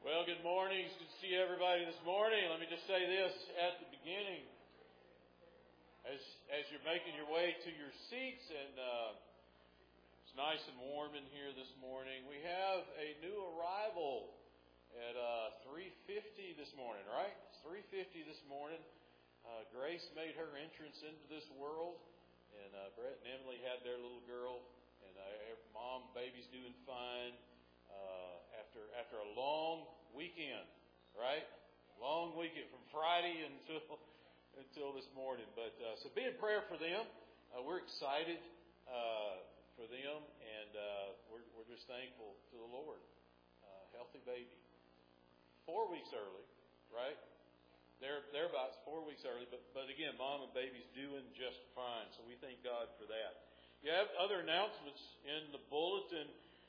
Well, good morning. It's good to see everybody this morning. Let me just say this at the beginning. As you're making your way to your seats, and it's nice and warm in here this morning, we have a new arrival at 3:50 this morning, right? It's 3:50 this morning. Grace made her entrance into this world, and Brett and Emily had their little girl, and mom, baby's doing fine. After a long weekend, right? Long weekend from Friday until this morning. But so be in prayer for them. We're excited for them, and we're just thankful to the Lord. Healthy baby, 4 weeks early, right? They're about 4 weeks early, but again, mom and baby's doing just fine. So we thank God for that. You have other announcements in the bulletin.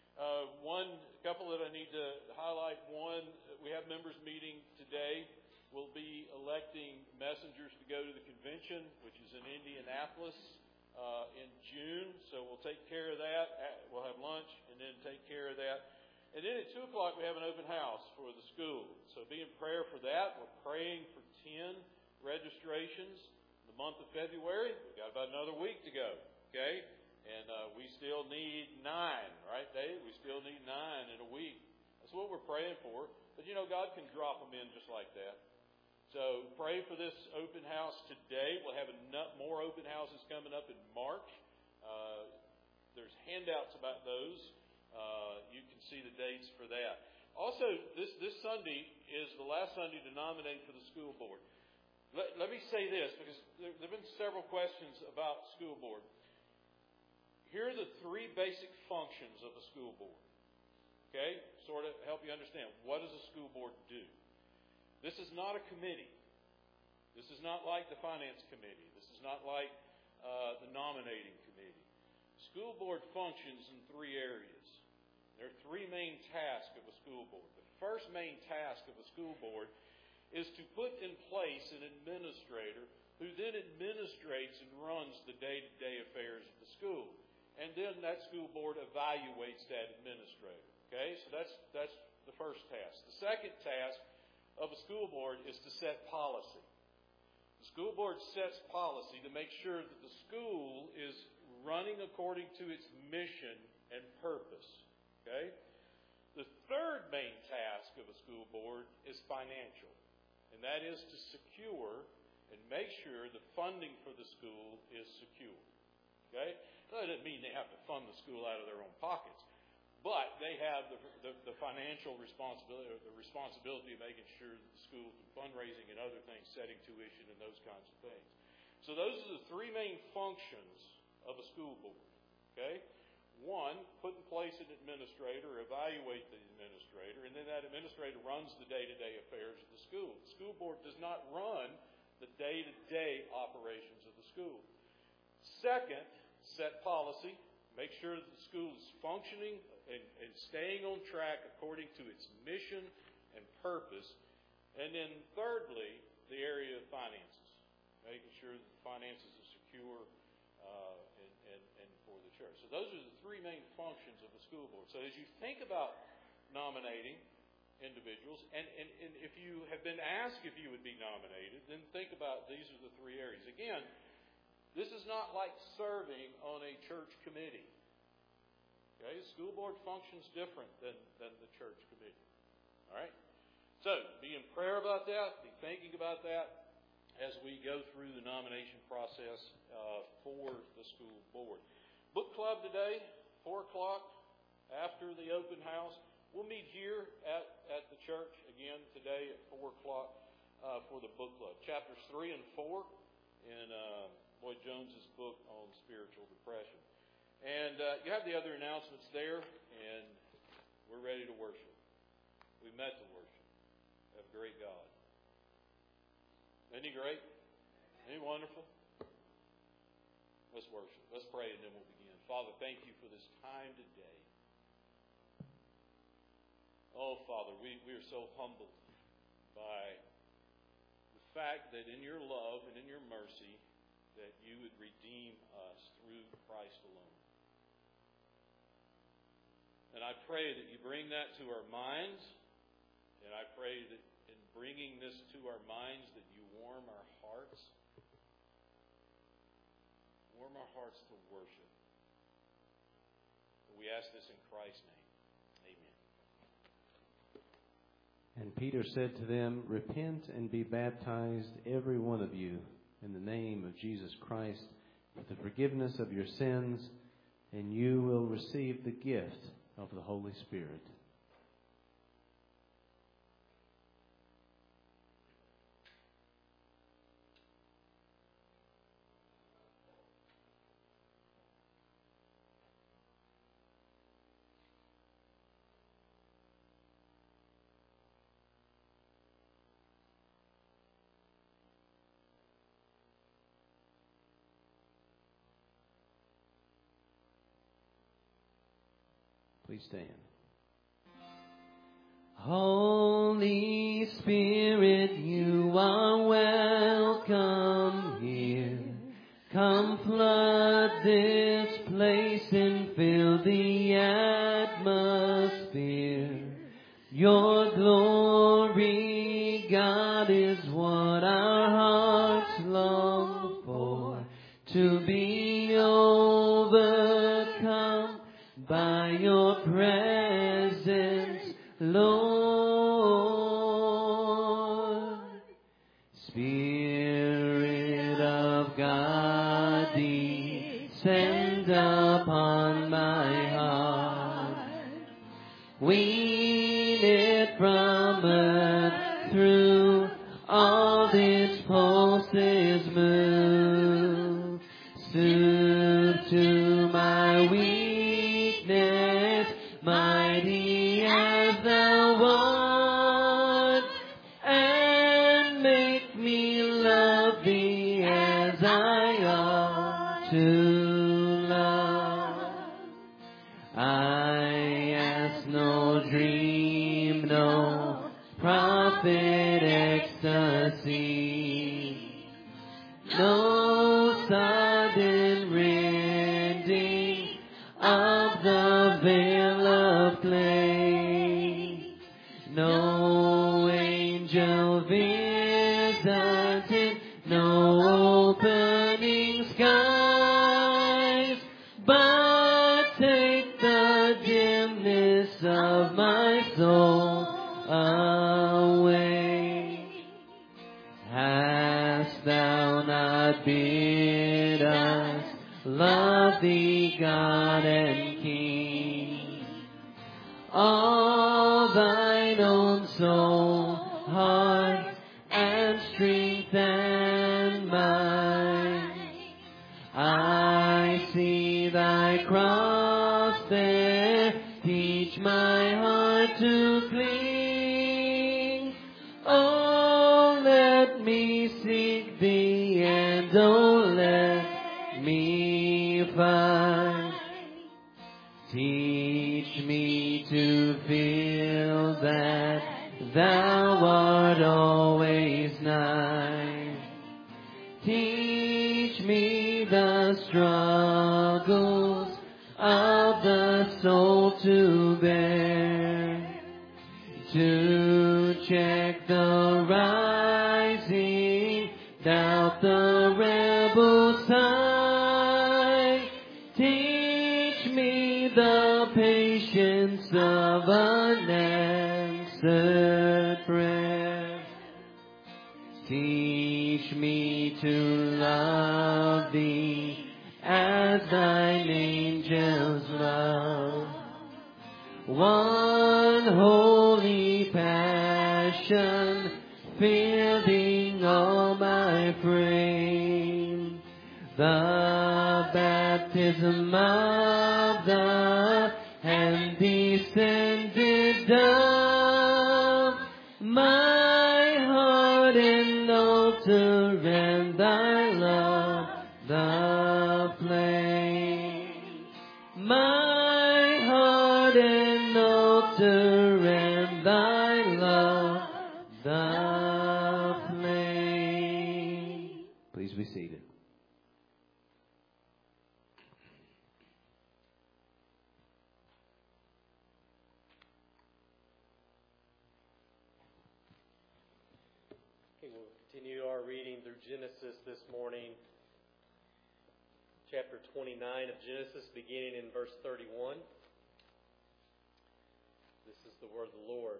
A couple that I need to highlight. One, we have members meeting today. We'll be electing messengers to go to the convention, which is in Indianapolis in June. So we'll take care of that. We'll have lunch and then take care of that. And then at 2 o'clock, we have an open house for the school. So be in prayer for that. We're praying for 10 registrations in the month of February. We've got about another week to go. Okay? And we still need 9, right, Dave? We still need 9 in a week. That's what we're praying for. But, God can drop them in just like that. So pray for this open house today. We'll have more open houses coming up in March. There's handouts about those. You can see the dates for that. Also, this Sunday is the last Sunday to nominate for the school board. Let me say this, because there have been several questions about school board. Here are the 3 basic functions of a school board. Okay? Sort of help you understand. What does a school board do? This is not a committee. This is not like the finance committee. This is not like the nominating committee. School board functions in 3 areas. There are 3 main tasks of a school board. The first main task of a school board is to put in place an administrator who then administrates and runs the day-to-day affairs of the school. And then that school board evaluates that administrator. Okay, so that's the first task. The second task of a school board is to set policy. The school board sets policy to make sure that the school is running according to its mission and purpose. Okay? The third main task of a school board is financial. And that is to secure and make sure the funding for the school is secure. Okay? That doesn't mean they have to fund the school out of their own pockets, but they have the financial responsibility, or the responsibility of making sure that the school can fundraising and other things, setting tuition and those kinds of things. So those are the 3 main functions of a school board. Okay? 1, put in place an administrator, evaluate the administrator, and then that administrator runs the day-to-day affairs of the school. The school board does not run the day-to-day operations of the school. Second, set policy, make sure that the school is functioning and staying on track according to its mission and purpose. And then thirdly, the area of finances, making sure that the finances are secure and for the church. So those are the 3 main functions of the school board. So as you think about nominating individuals, and if you have been asked if you would be nominated, then think about these are the 3 areas. Again, this is not like serving on a church committee. Okay, school board functions different than the church committee. All right? So, be in prayer about that. Be thinking about that as we go through the nomination process for the school board. Book club today, 4 o'clock, after the open house. We'll meet here at the church again today at 4 o'clock for the book club. Chapters 3 and 4 in Boyd Jones's book on spiritual depression. And you have the other announcements there, and we're ready to worship. We met to worship. We have a great God. Isn't He great? Isn't He wonderful? Let's worship. Let's pray, and then we'll begin. Father, thank you for this time today. Oh, Father, we are so humbled by the fact that in your love and in your mercy that you would redeem us through Christ alone. And I pray that you bring that to our minds And I pray that in bringing this to our minds that you warm our hearts. Warm our hearts to worship. We ask this in Christ's name. Amen. And Peter said to them, "Repent and be baptized, every one of you, in the name of Jesus Christ, for the forgiveness of your sins, and you will receive the gift of the Holy Spirit." Please stand. Holy Spirit, you are welcome here. Come flood this place and fill the atmosphere. Your glory, God, is what our hearts long for, to be overcome by your presence, Lord. Spirit of God, descend upon my heart. Wean it from earth, through all its pulses move. Soothe to my weakness, mighty as thou art, and make me love thee as I ought to love. I ask no dream, no prophet ecstasy, no sudden rending of the veil of clay, no angel visited, no opening skies, but take the dimness of my soul away. Hast thou not bid us love thee, God and King? All thine own soul, heart, and strength and mind. I see thy cross there, teach my heart to cling. Oh, let me seek thee, and oh, let me find. Teach me to feel that thou art always nigh. Teach me the struggles of the soul to bear, to check the rising doubt, the rebel side. Teach me the patience of unanswered prayer. Teach me to love thee as thine angels love. One holy passion filling all my frame, the baptism of the hand descended dove, my heart an altar and thy love the flame. My heart an altar and thy love the flame. Please be seated. Okay, we'll continue our reading through Genesis this morning. Chapter 29 of Genesis, beginning in verse 31. This is the word of the Lord.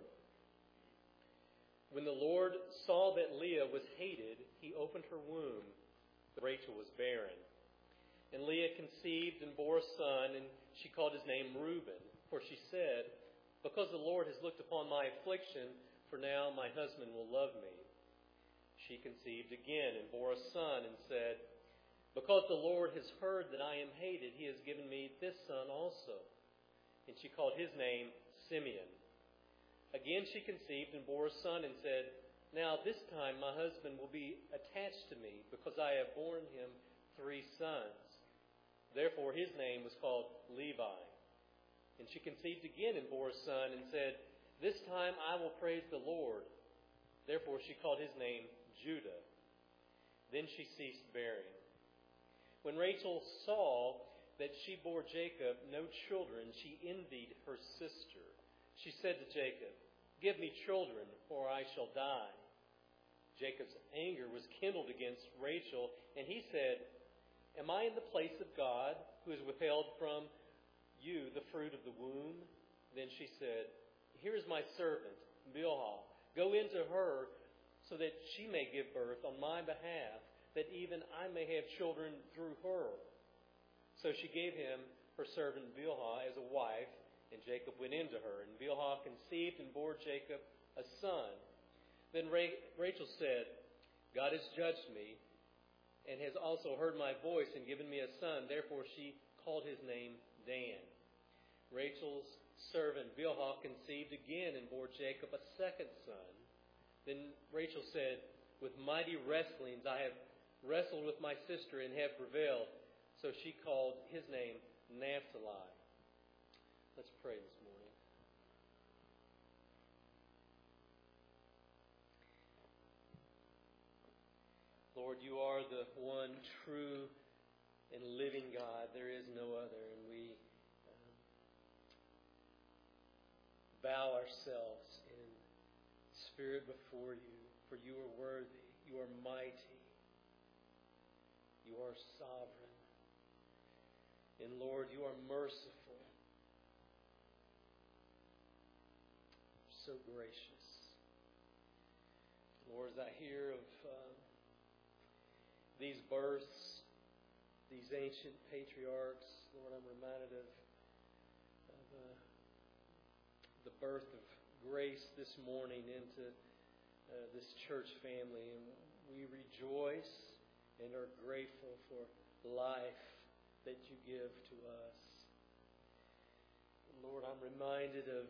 When the Lord saw that Leah was hated, he opened her womb. Rachel was barren. And Leah conceived and bore a son, and she called his name Reuben. For she said, "Because the Lord has looked upon my affliction, for now my husband will love me." She conceived again and bore a son and said, "Because the Lord has heard that I am hated, he has given me this son also." And she called his name Simeon. Again she conceived and bore a son and said, "Now this time my husband will be attached to me, because I have borne him 3 sons." Therefore his name was called Levi. And she conceived again and bore a son and said, "This time I will praise the Lord." Therefore she called his name Judah. Then she ceased bearing. When Rachel saw that she bore Jacob no children, she envied her sister. She said to Jacob, "Give me children, or I shall die." Jacob's anger was kindled against Rachel, and he said, "Am I in the place of God, who has withheld from you the fruit of the womb?" Then she said, "Here is my servant, Bilhah. Go into her, so that she may give birth on my behalf, that even I may have children through her." So she gave him her servant Bilhah as a wife, and Jacob went into her. And Bilhah conceived and bore Jacob a son. Then Rachel said, "God has judged me, and has also heard my voice and given me a son." Therefore she called his name Dan. Rachel's servant Bilhah conceived again and bore Jacob a second son. Then Rachel said, "With mighty wrestlings I have wrestled with my sister and have prevailed." So she called his name Naphtali. Let's pray this morning. Lord, you are the one true and living God. There is no other. And we bow ourselves in spirit before you, for you are worthy. You are mighty. You are sovereign. And Lord, you are merciful. So gracious. Lord, as I hear of these births, these ancient patriarchs, Lord, I'm reminded of the birth of Grace this morning into this church family. And we rejoice and are grateful for life that you give to us. And Lord, I'm reminded of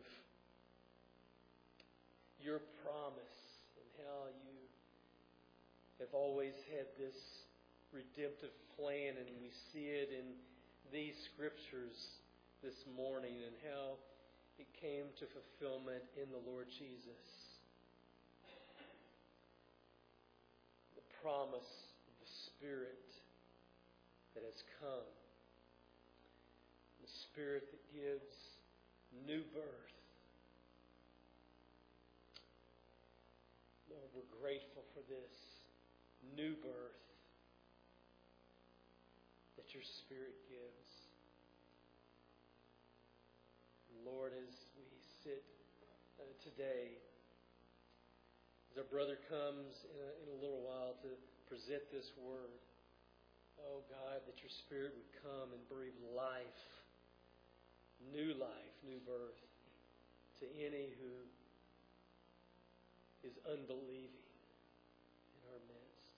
your promise and how you have always had this redemptive plan, and we see it in these scriptures this morning, and how it came to fulfillment in the Lord Jesus. The promise of the Spirit that has come. The Spirit that gives new birth. Lord, we're grateful for this new birth that your Spirit gives. Lord, as we sit today, as our brother comes in a little while to present this word, oh God, that your Spirit would come and breathe life, new birth to any who is unbelieving in our midst.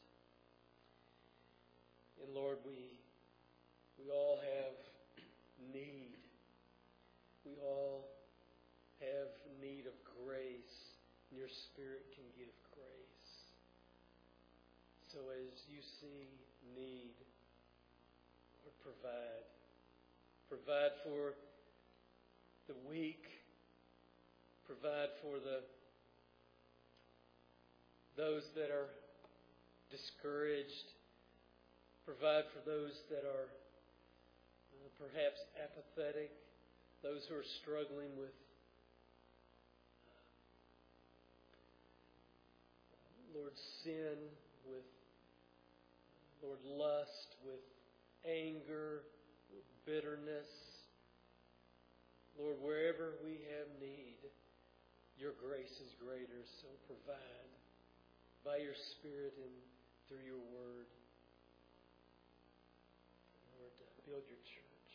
And Lord, we all have need. We all have need of grace, and your Spirit can give grace. So as you see need, Lord, provide. Provide for the weak. Provide for those that are discouraged. Provide for those that are perhaps apathetic. Those who are struggling with, Lord, sin, with, Lord, lust, with anger, with bitterness. Lord, wherever we have need, your grace is greater, so provide by your Spirit and through your word. Lord, build your church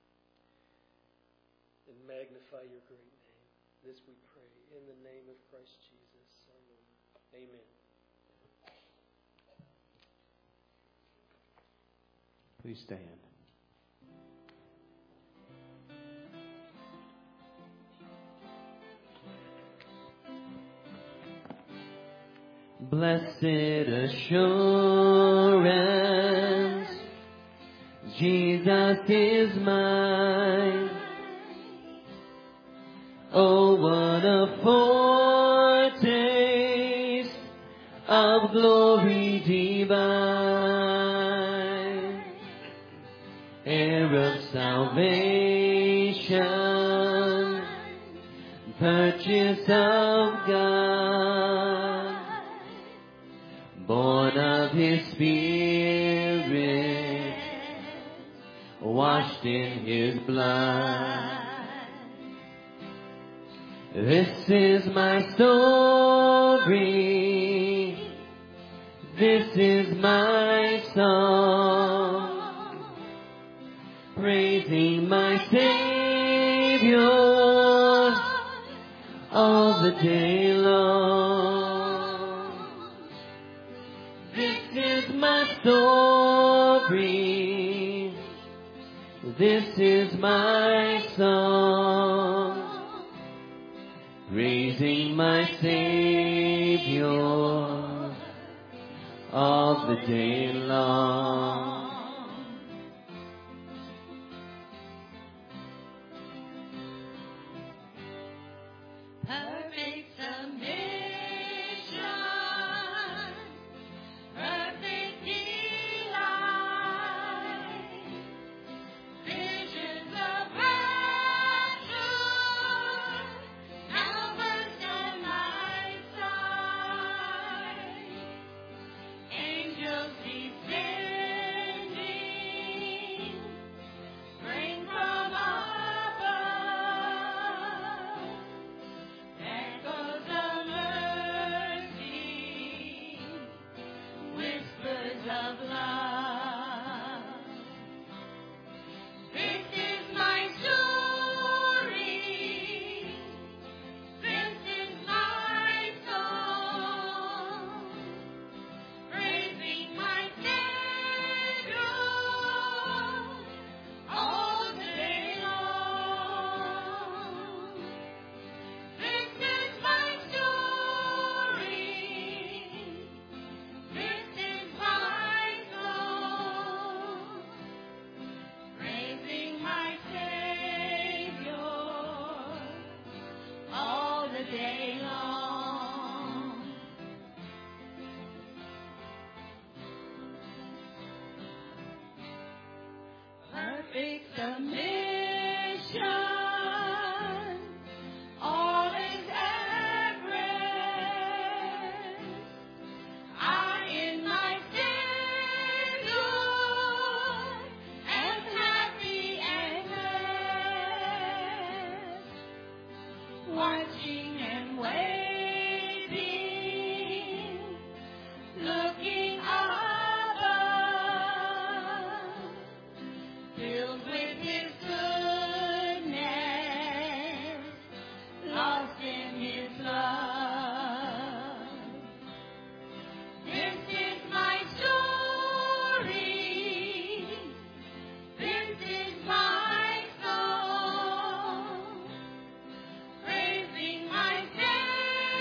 and magnify your great name. This we pray in the name of Christ Jesus, our Lord. Amen. Please stand. Blessed assurance, Jesus is mine. Oh, what a foretaste of glory divine, heir of salvation, purchase of God, born of His Spirit, washed in His blood. This is my story, this is my song, praising my Savior all the day long. This is my story, this is my song, praising my Savior all the day long. Perfect submission, perfect delight, visions of rapture, now burst on my sight, angels descending, bring from above, echoes of mercy, whispers of love. This is my story, this is my song, praising my Savior all day long. This is my story, this is my song, praising my Savior all the day long. Perfect submission, all is at rest. I in my Savior am happy and blessed, watching and waiting, looking above, filled with His goodness, lost in His love. This is my story, this is my song, praising my Savior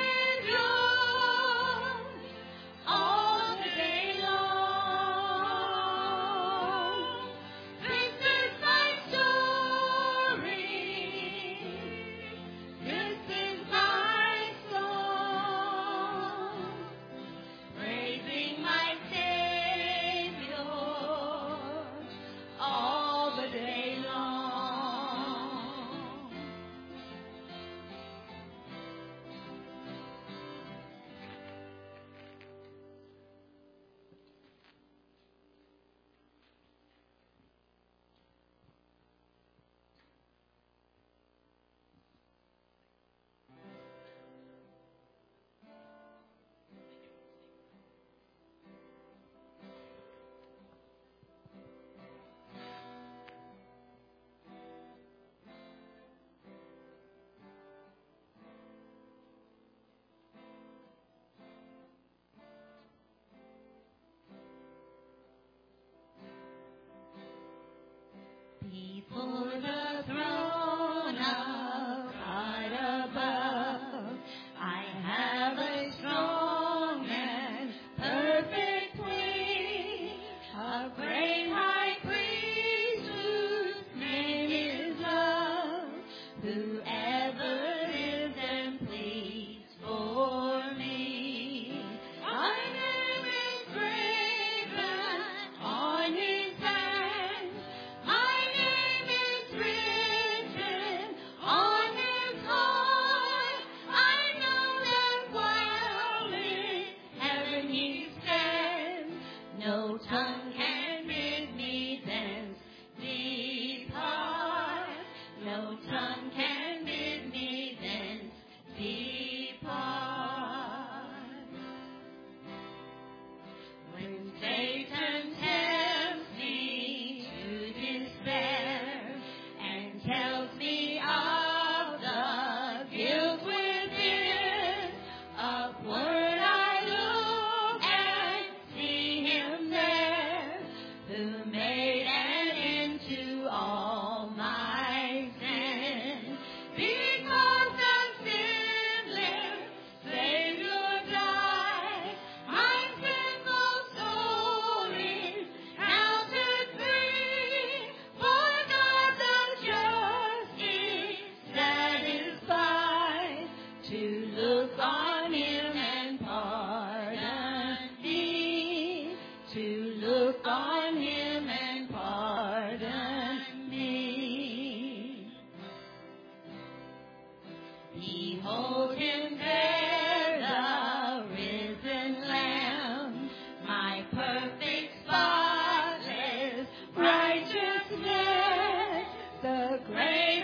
Behold him there, the risen Lamb, my perfect, spotless righteousness, the great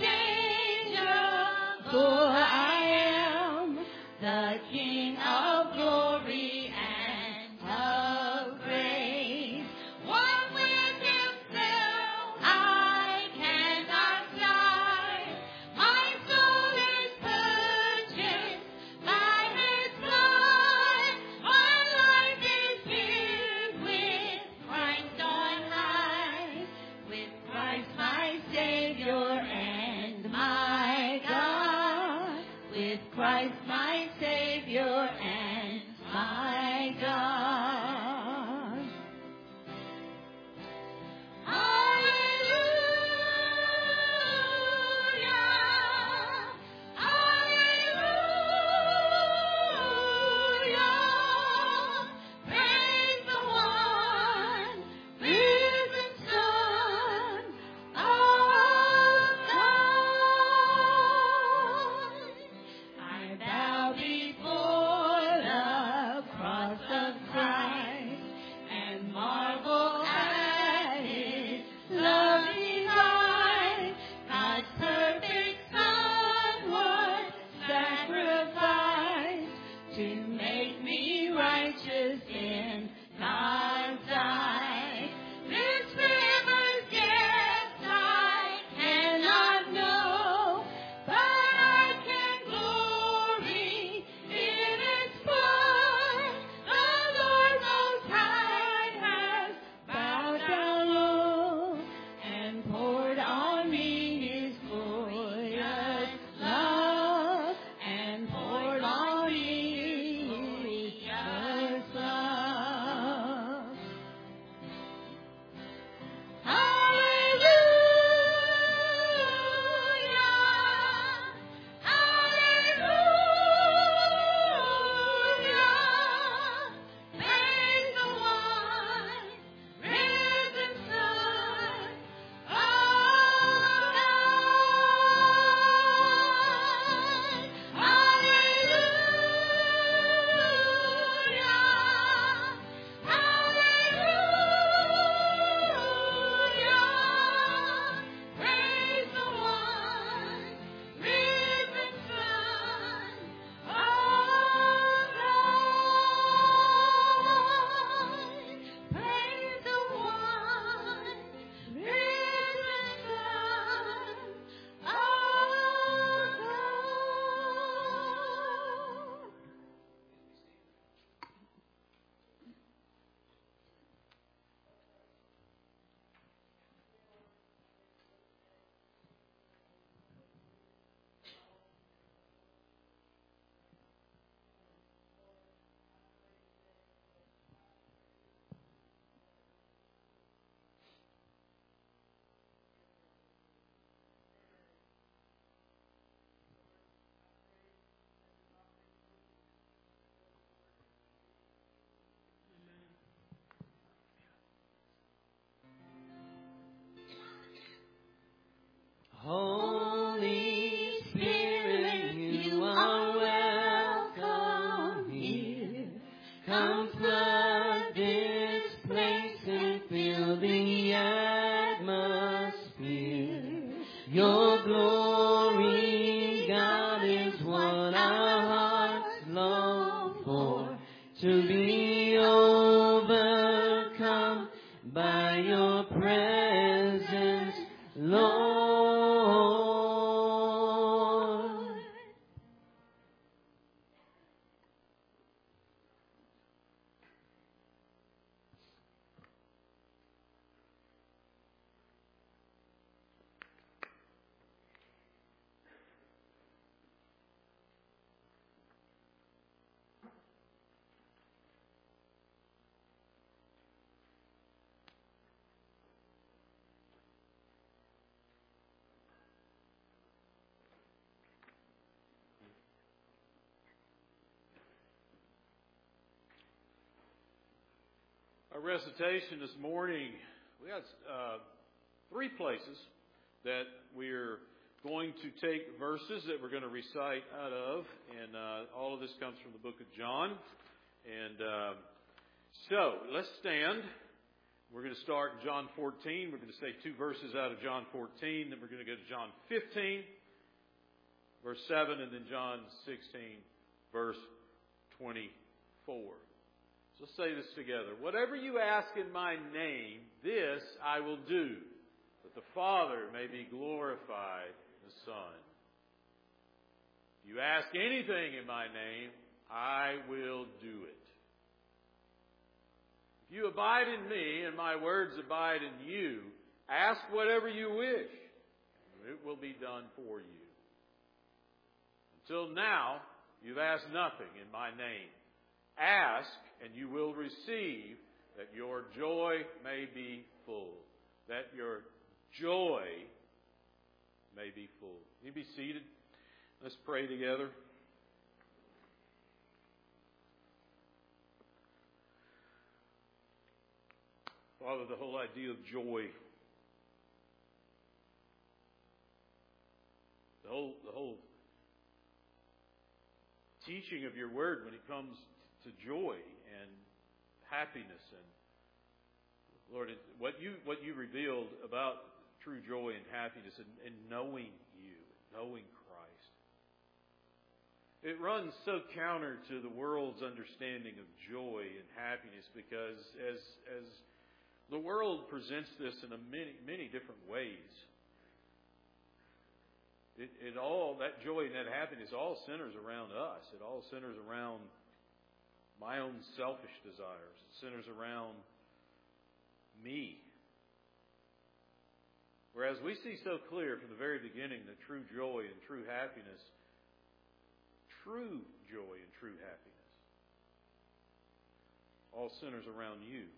unchangeable I am, the King of glory and of grace. One with himself I cannot die. My soul is purchased by his blood. My life is hid with Christ on high, with Christ my Savior and my God, with Christ my Savior and my God. Hallelujah, hallelujah, praise the one risen Son of God. I bow before the cross of Christ and marvel at his love divine. God's perfect Son was sacrificed to make me righteous in God's eyes. This river's depths I cannot know, but I can glory in its blood. The Lord Most High has bowed down low and poured on me his glorious love, and poured on me his glorious love. Hallelujah, hallelujah, praise the one risen Son of God. Hallelujah, praise the one risen Son of God. Praise the one risen Son of God. Holy Spirit, you are welcome here. Come flood this place and fill the atmosphere. Your glory, God, is what our hearts long for. To be overcome by your presence, Lord. Our recitation this morning, we got three places that we're going to take verses that we're going to recite out of, and all of this comes from the book of John. And so, let's stand. We're going to start in John 14. We're going to say 2 verses out of John 14. Then we're going to go to John 15, verse 7, and then John 16, verse 24. So let's say this together. Whatever you ask in my name, this I will do, that the Father may be glorified in the Son. If you ask anything in my name, I will do it. If you abide in me and my words abide in you, ask whatever you wish, and it will be done for you. Until now, you've asked nothing in my name. Ask, and you will receive, that your joy may be full. That your joy may be full. You be seated. Let's pray together. Father, the whole idea of joy, the whole teaching of your word when it comes to joy and happiness, and Lord, what you revealed about true joy and happiness and knowing you, knowing Christ, it runs so counter to the world's understanding of joy and happiness, because as the world presents this in many different ways. It all, that joy and that happiness, all centers around us. It all centers around my own selfish desires. It centers around me. Whereas we see so clear from the very beginning that true joy and true happiness, true joy and true happiness, all centers around you.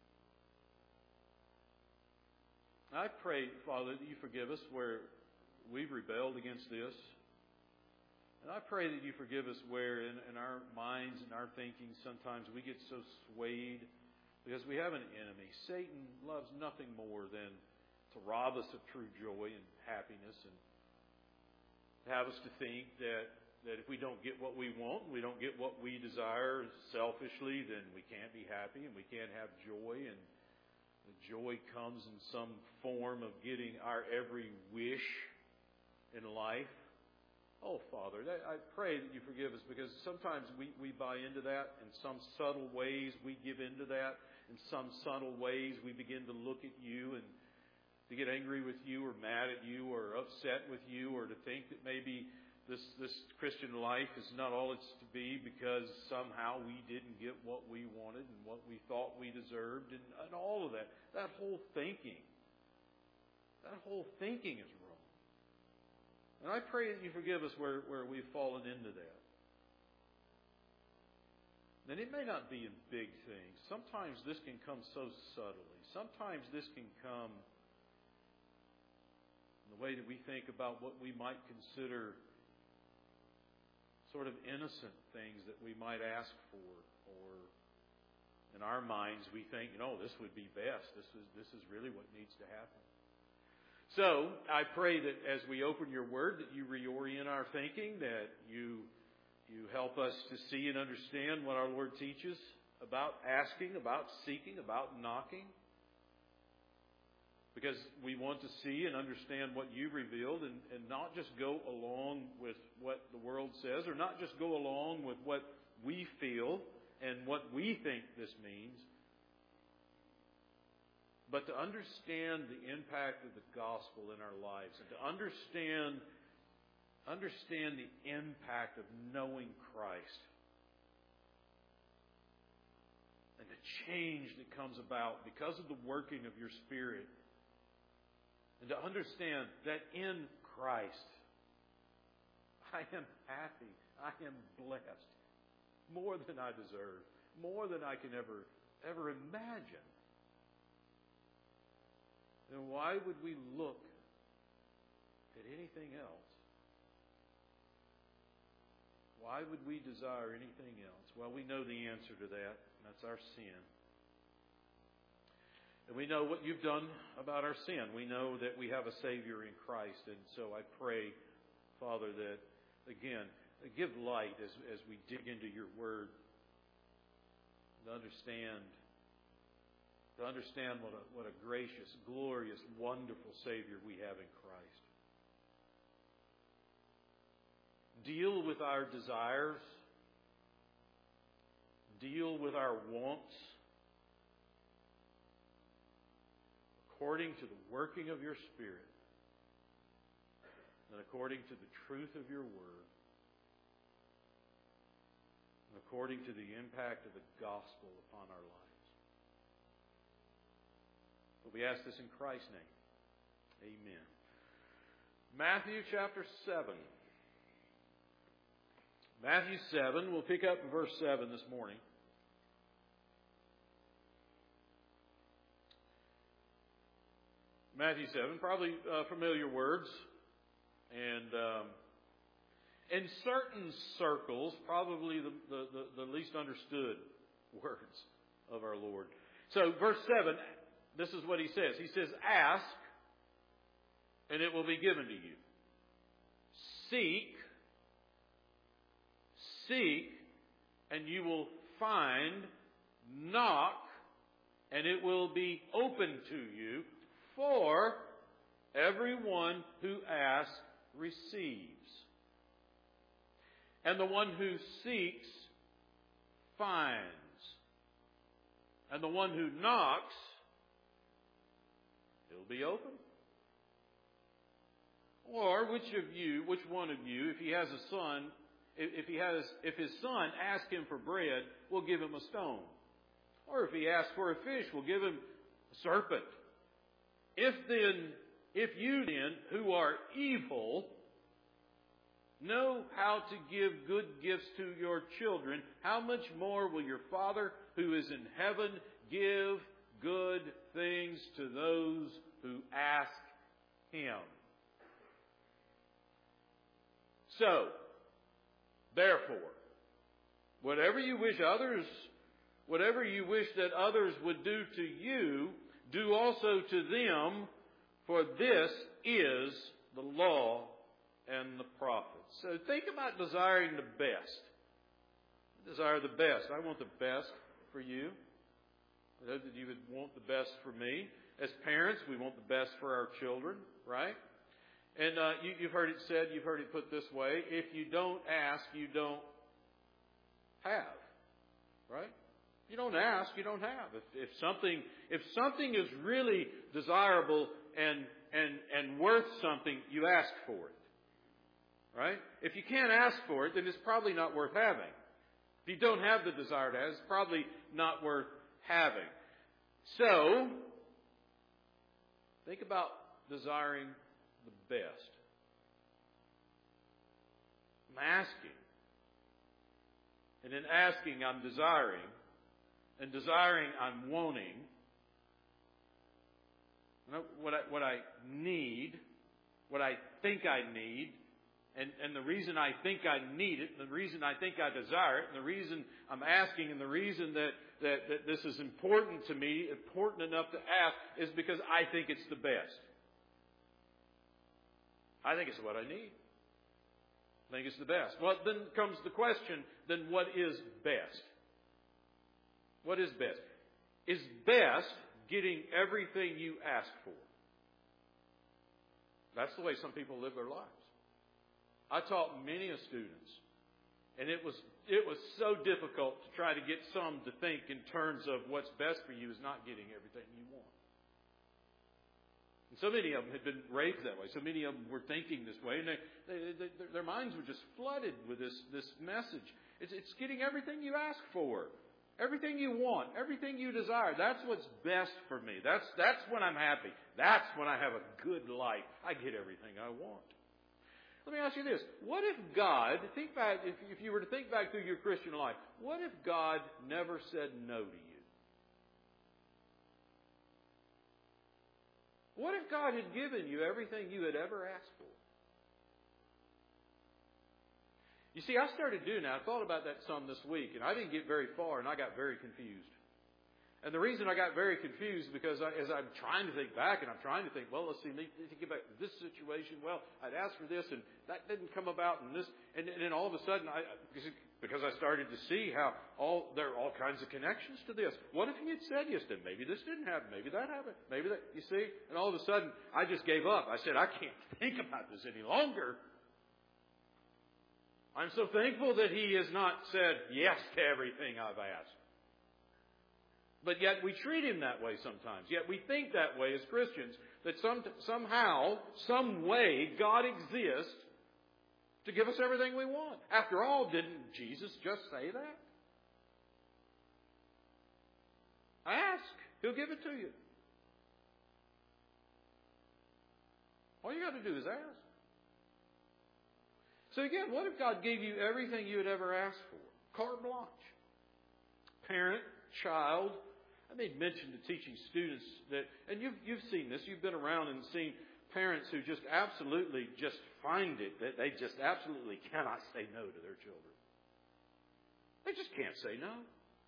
I pray, Father, that you forgive us where we've rebelled against this. And I pray that you forgive us where in our minds and our thinking sometimes we get so swayed because we have an enemy. Satan loves nothing more than to rob us of true joy and happiness and have us to think that if we don't get what we want, we don't get what we desire selfishly, then we can't be happy and we can't have joy. And the joy comes in some form of getting our every wish in life. Oh, Father, I pray that you forgive us, because sometimes we buy into that in some subtle ways. We give into that in some subtle ways. We begin to look at you and to get angry with you or mad at you or upset with you, or to think that maybe this Christian life is not all it's to be because somehow we didn't get what we wanted and what we thought we deserved, and all of that. That whole thinking is wrong. And I pray that you forgive us where we've fallen into that. And it may not be in big things. Sometimes this can come so subtly. Sometimes this can come in the way that we think about what we might consider sort of innocent things that we might ask for, or in our minds we think, this would be best. This is really what needs to happen. So I pray that as we open your word, that you reorient our thinking, that you help us to see and understand what our Lord teaches about asking, about seeking, about knocking. Because we want to see and understand what you revealed, and not just go along with what the world says, or not just go along with what we feel and what we think this means, but to understand the impact of the gospel in our lives, and to understand the impact of knowing Christ, and the change that comes about because of the working of your Spirit. And to understand that in Christ, I am happy, I am blessed, more than I deserve, more than I can ever imagine. Then why would we look at anything else? Why would we desire anything else? Well, we know the answer to that, and that's our sin. And we know what you've done about our sin. We know that we have a Savior in Christ. And so I pray, Father, that, again, give light as we dig into your word to understand what a gracious, glorious, wonderful Savior we have in Christ. Deal with our desires. Deal with our wants according to the working of your Spirit and according to the truth of your word and according to the impact of the gospel upon our lives. But we ask this in Christ's name. Amen. Matthew chapter 7. Matthew 7, we'll pick up in verse 7 this morning. Matthew 7, probably familiar words. And in certain circles, probably the least understood words of our Lord. So verse 7, this is what he says. He says, ask, and it will be given to you. Seek, and you will find. Knock, and it will be open to you. For everyone who asks receives, and the one who seeks finds, and the one who knocks, it'll be open. Or which one of you, if he has a son, if his son asks him for bread, will give him a stone? Or if he asks for a fish, will give him a serpent? If you then, who are evil, know how to give good gifts to your children, how much more will your Father who is in heaven give good things to those who ask Him? So, therefore, whatever you wish that others would do to you, do also to them, for this is the law and the prophets. So think about desiring the best. Desire the best. I want the best for you. I hope that you would want the best for me. As parents, we want the best for our children, right? And you've heard it said, you've heard it put this way: if you don't ask, you don't have, right? You don't ask, you don't have. If something is really desirable and worth something, you ask for it, right? If you can't ask for it, then it's probably not worth having. If you don't have the desire to have, it's probably not worth having. So, think about desiring the best. I'm asking. And in asking, I'm desiring. And desiring, I'm wanting. What I need, what I think I need, and the reason I think I need it, and the reason I think I desire it, and the reason I'm asking, and the reason that this is important to me, important enough to ask, is because I think it's the best. I think it's what I need. I think it's the best. Well, then comes the question, then what is best? What is best? Is best getting everything you ask for? That's the way some people live their lives. I taught many of students, and it was so difficult to try to get some to think in terms of what's best for you is not getting everything you want. And so many of them had been raised that way. So many of them were thinking this way, and their minds were just flooded with this message. It's getting everything you ask for. Everything you want, everything you desire, that's what's best for me. That's when I'm happy. That's when I have a good life. I get everything I want. Let me ask you this. What if God, think back, if you were to think back through your Christian life, what if God never said no to you? What if God had given you everything you had ever asked for? You see, I started doing that. I thought about that some this week, and I didn't get very far, and I got very confused. And the reason I got very confused because as I'm trying to think back and I'm trying to think, well, let's see, need to get back to this situation. Well, I'd asked for this and that didn't come about and this, and then all of a sudden because I started to see how there are all kinds of connections to this. What if he had said yes, then maybe this didn't happen, maybe that happened, maybe that, you see? And all of a sudden I just gave up. I said, I can't think about this any longer. I'm so thankful that he has not said yes to everything I've asked. But yet we treat him that way sometimes. Yet we think that way as Christians, that somehow, some way, God exists to give us everything we want. After all, didn't Jesus just say that? Ask. He'll give it to you. All you got to do is ask. So again, what if God gave you everything you had ever asked for? Carte blanche. Parent, child. I made mention to teaching students that, and you've seen this, you've been around and seen parents who just absolutely just find it, that they just absolutely cannot say no to their children. They just can't say no.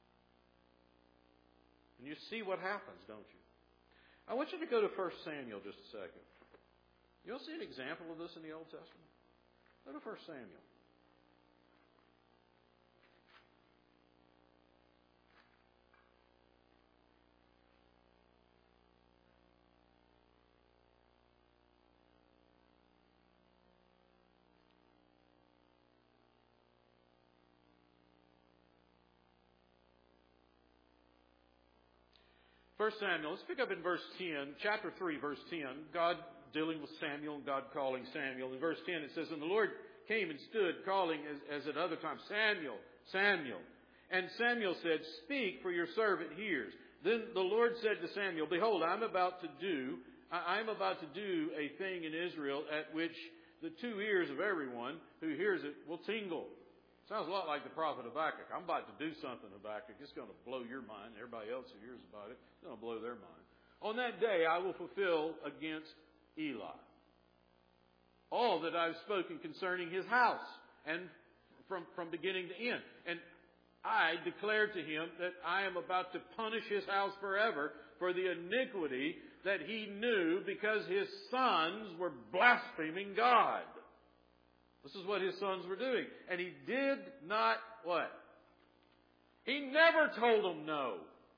And you see what happens, don't you? I want you to go to 1 Samuel just a second. You'll see an example of this in the Old Testament. Go to 1 Samuel. 1 Samuel, let's pick up in verse 10, chapter 3, verse 10. God dealing with Samuel and God calling Samuel. In verse 10 it says, And the Lord came and stood, calling as at other times, Samuel, Samuel. And Samuel said, Speak, for your servant hears. Then the Lord said to Samuel, Behold, I'm about to do a thing in Israel at which the two ears of everyone who hears it will tingle. Sounds a lot like the prophet Habakkuk. I'm about to do something, Habakkuk. It's going to blow your mind. Everybody else who hears about it, it's going to blow their mind. On that day, I will fulfill against Eli all that I've spoken concerning his house, and from beginning to end. And I declared to him that I am about to punish his house forever for the iniquity that he knew because his sons were blaspheming God. This is what his sons were doing. And he did not what? He never told them no.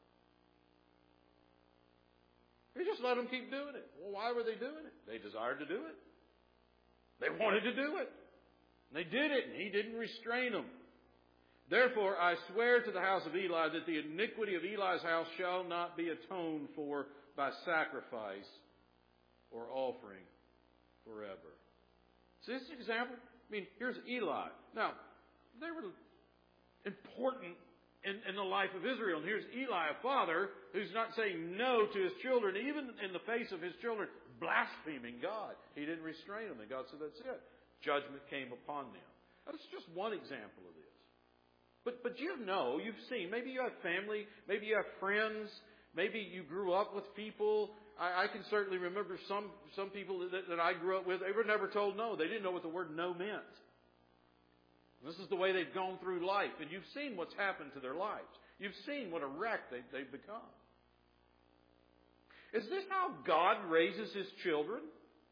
He just let them keep doing it. Well, why were they doing it? They desired to do it. They wanted to do it. And they did it, and he didn't restrain them. Therefore, I swear to the house of Eli that the iniquity of Eli's house shall not be atoned for by sacrifice or offering forever. See this example? I mean, here's Eli. Now, they were important in the life of Israel. And here's Eli, a father, who's not saying no to his children, even in the face of his children blaspheming God. He didn't restrain them, and God said, that's it. Judgment came upon them. That's just one example of this. But you know, you've seen, maybe you have family, maybe you have friends, maybe you grew up with people. I can certainly remember some people that I grew up with, they were never told no. They didn't know what the word no meant. This is the way they've gone through life. And you've seen what's happened to their lives. You've seen what a wreck they've become. Is this how God raises His children?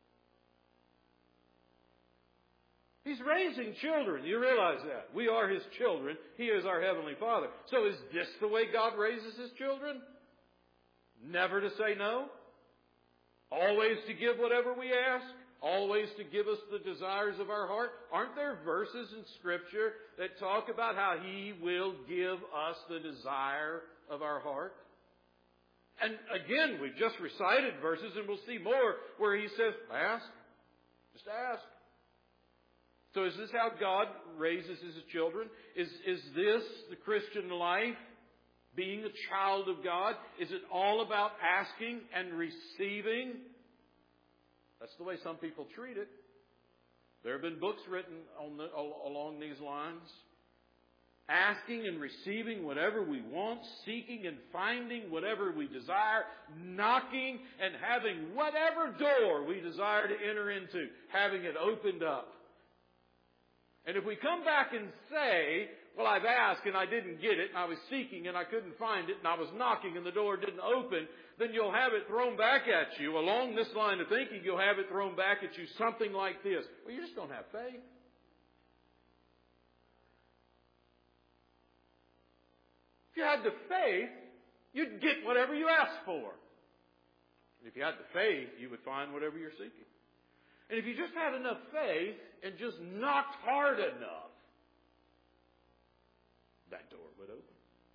He's raising children. You realize that. We are His children. He is our Heavenly Father. So is this the way God raises His children? Never to say no? Always to give whatever we ask? Always to give us the desires of our heart? Aren't there verses in Scripture that talk about how He will give us the desire of our heart? And again, we've just recited verses, and we'll see more where He says, ask. Just ask. So is this how God raises His children? Is this the Christian life? Being a child of God? Is it all about asking and receiving? That's the way some people treat it. There have been books written along these lines. Asking and receiving whatever we want, seeking and finding whatever we desire, knocking and having whatever door we desire to enter into, having it opened up. And if we come back and say, well, I've asked and I didn't get it, and I was seeking and I couldn't find it, and I was knocking and the door didn't open, then you'll have it thrown back at you. Along this line of thinking, you'll have it thrown back at you something like this. Well, you just don't have faith. If you had the faith, you'd get whatever you asked for. If you had the faith, you would find whatever you're seeking. And if you just had enough faith and just knocked hard enough, that door would open.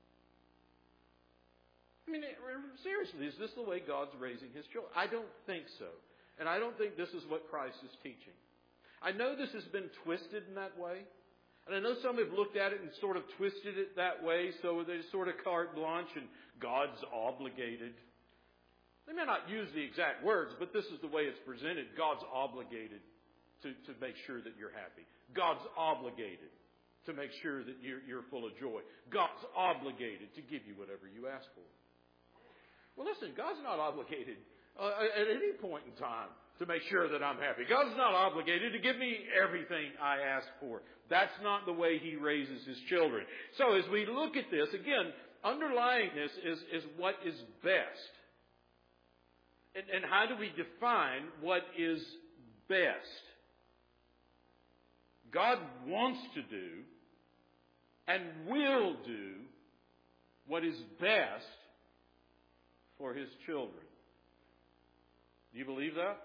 I mean, seriously, is this the way God's raising His children? I don't think so. And I don't think this is what Christ is teaching. I know this has been twisted in that way. And I know some have looked at it and sort of twisted it that way, so there's sort of carte blanche and God's obligated. They may not use the exact words, but this is the way it's presented. God's obligated to make sure that you're happy. God's obligated to make sure that you're full of joy. God's obligated to give you whatever you ask for. Well, listen, God's not obligated at any point in time to make sure that I'm happy. God's not obligated to give me everything I ask for. That's not the way He raises His children. So as we look at this, again, underlying this is what is best. And how do we define what is best? God wants to do and will do what is best for His children. Do you believe that?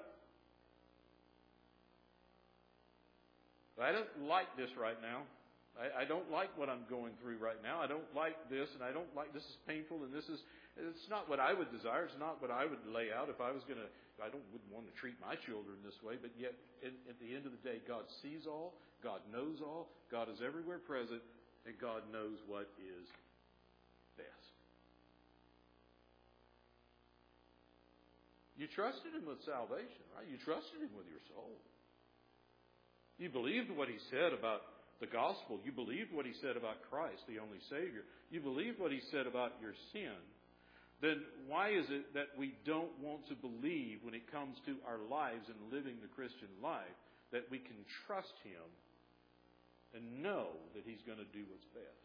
I don't like this right now. I don't like what I'm going through right now. I don't like this, and I don't like this is painful, and it's not what I would desire. It's not what I would lay out if I was going to. Wouldn't want to treat my children this way, but yet at the end of the day, God sees all, God knows all, God is everywhere present, and God knows what is best. You trusted Him with salvation, right? You trusted Him with your soul. You believed what He said about the gospel. You believed what He said about Christ, the only Savior. You believed what He said about your sin. Then why is it that we don't want to believe when it comes to our lives and living the Christian life that we can trust Him and know that He's going to do what's best?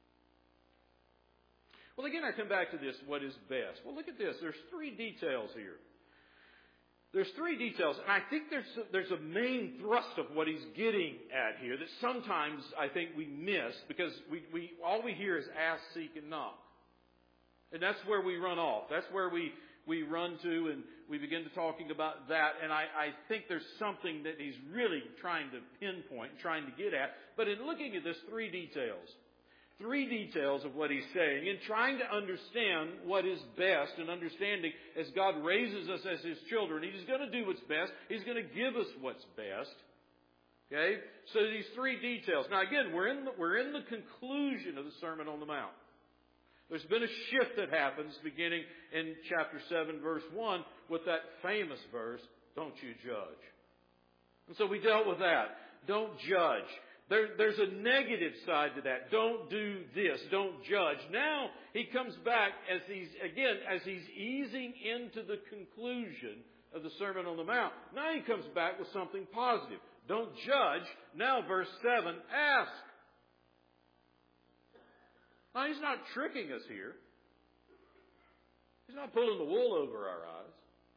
Well, again, I come back to this, what is best? Well, look at this. There's three details here. There's three details, and I think there's a main thrust of what he's getting at here that sometimes I think we miss because we all we hear is ask, seek, and knock. And that's where we run off. That's where we run to, and we begin to talking about that. And I think there's something that he's really trying to pinpoint, trying to get at. But in looking at this, three details of what he's saying, and trying to understand what is best, and understanding as God raises us as His children, He's going to do what's best. He's going to give us what's best. Okay? So these three details. Now again, we're in the conclusion of the Sermon on the Mount. There's been a shift that happens beginning in chapter 7, verse 1, with that famous verse, don't you judge. And so we dealt with that. Don't judge. There's a negative side to that. Don't do this. Don't judge. Now he comes back as he's easing into the conclusion of the Sermon on the Mount. Now he comes back with something positive. Don't judge. Now verse 7, ask. Now he's not tricking us here. He's not pulling the wool over our eyes.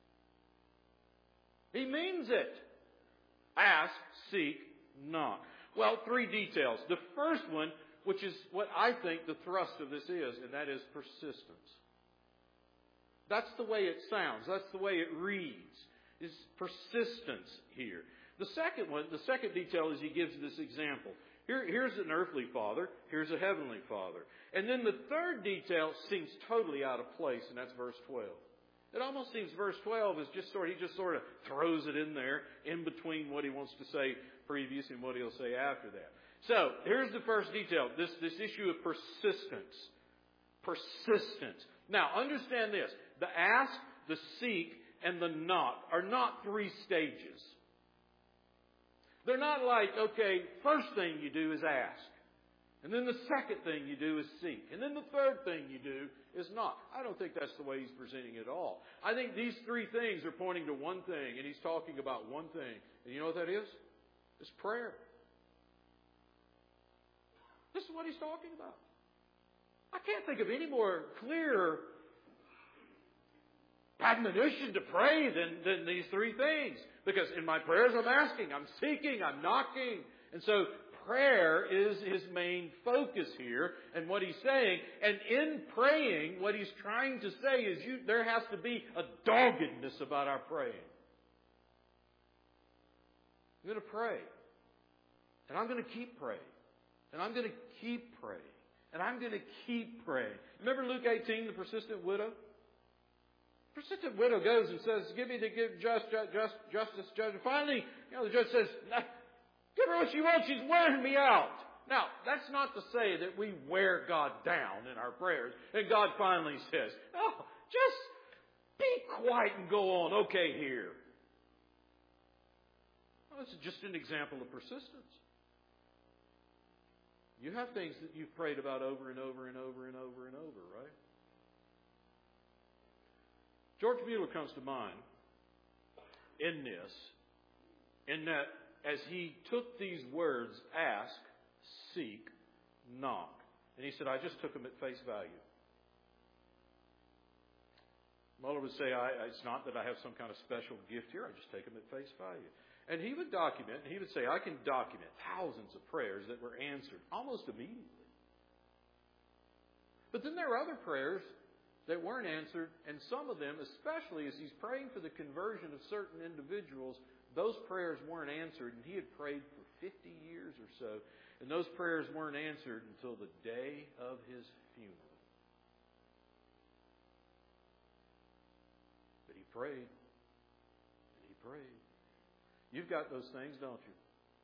He means it. Ask, seek, knock. Well, three details. The first one, which is what I think the thrust of this is, and that is persistence. That's the way it sounds. That's the way it reads, is persistence here. The second detail is he gives this example. Here's an earthly father. Here's a heavenly father. And then the third detail seems totally out of place, and that's verse 12. It almost seems verse 12 is he just sort of throws it in there in between what he wants to say previous and what he'll say after that. So, here's the first detail, this issue of persistence. Persistence. Now, understand this. The ask, the seek, and the knock are not three stages. They're not like, okay, first thing you do is ask. And then the second thing you do is seek. And then the third thing you do is knock. I don't think that's the way he's presenting it at all. I think these three things are pointing to one thing, and he's talking about one thing. And you know what that is? It's prayer. This is what he's talking about. I can't think of any more clear admonition to pray than these three things. Because in my prayers I'm asking, I'm seeking, I'm knocking. And so prayer is his main focus here and what he's saying. And in praying, what he's trying to say is there has to be a doggedness about our praying. I'm going to pray. And I'm going to keep praying. And I'm going to keep praying. And I'm going to keep praying. Remember Luke 18, the persistent widow? The persistent widow goes and says, give me the justice, judge. And finally, the judge says, give her what she wants. She's wearing me out. Now, that's not to say that we wear God down in our prayers. And God finally says, oh, just be quiet and go on. Okay, here. Well, this is just an example of persistence. You have things that you've prayed about over and over and over and over and over, right? George Mueller comes to mind in this, in that as he took these words, ask, seek, knock, and he said, I just took them at face value. Mueller would say, it's not that I have some kind of special gift here, I just take them at face value. And he would document, and he would say, I can document thousands of prayers that were answered almost immediately. But then there are other prayers that weren't answered, and some of them, especially as he's praying for the conversion of certain individuals, those prayers weren't answered, and he had prayed for 50 years or so, and those prayers weren't answered until the day of his funeral. But he prayed, and he prayed. You've got those things, don't you?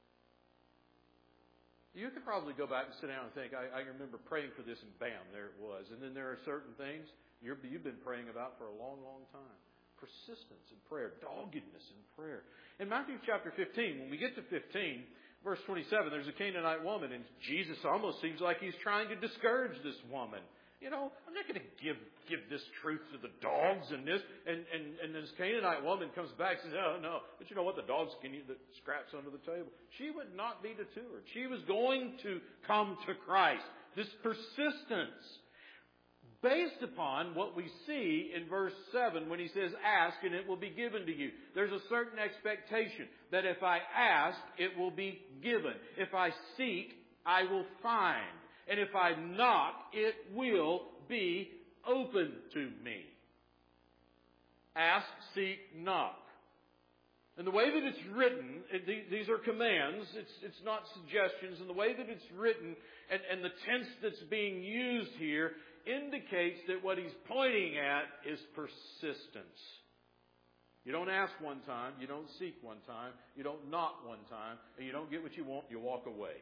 You could probably go back and sit down and think, I remember praying for this, and bam, there it was. And then there are certain things you've been praying about for a long, long time. Persistence in prayer, doggedness in prayer. In Matthew chapter 15, when we get to 15, verse 27, there's a Canaanite woman, and Jesus almost seems like he's trying to discourage this woman. I'm not going to give this truth to the dogs and this. And this Canaanite woman comes back and says, oh, no. But you know what? The dogs can eat the scraps under the table. She would not be deterred. She was going to come to Christ. This persistence, based upon what we see in verse 7 when he says, ask and it will be given to you. There's a certain expectation that if I ask, it will be given. If I seek, I will find. And if I knock, it will be open to me. Ask, seek, knock. And the way that it's written, these are commands, it's not suggestions. And the way that it's written and the tense that's being used here indicates that what he's pointing at is persistence. You don't ask one time, you don't seek one time, you don't knock one time, and you don't get what you want, you walk away.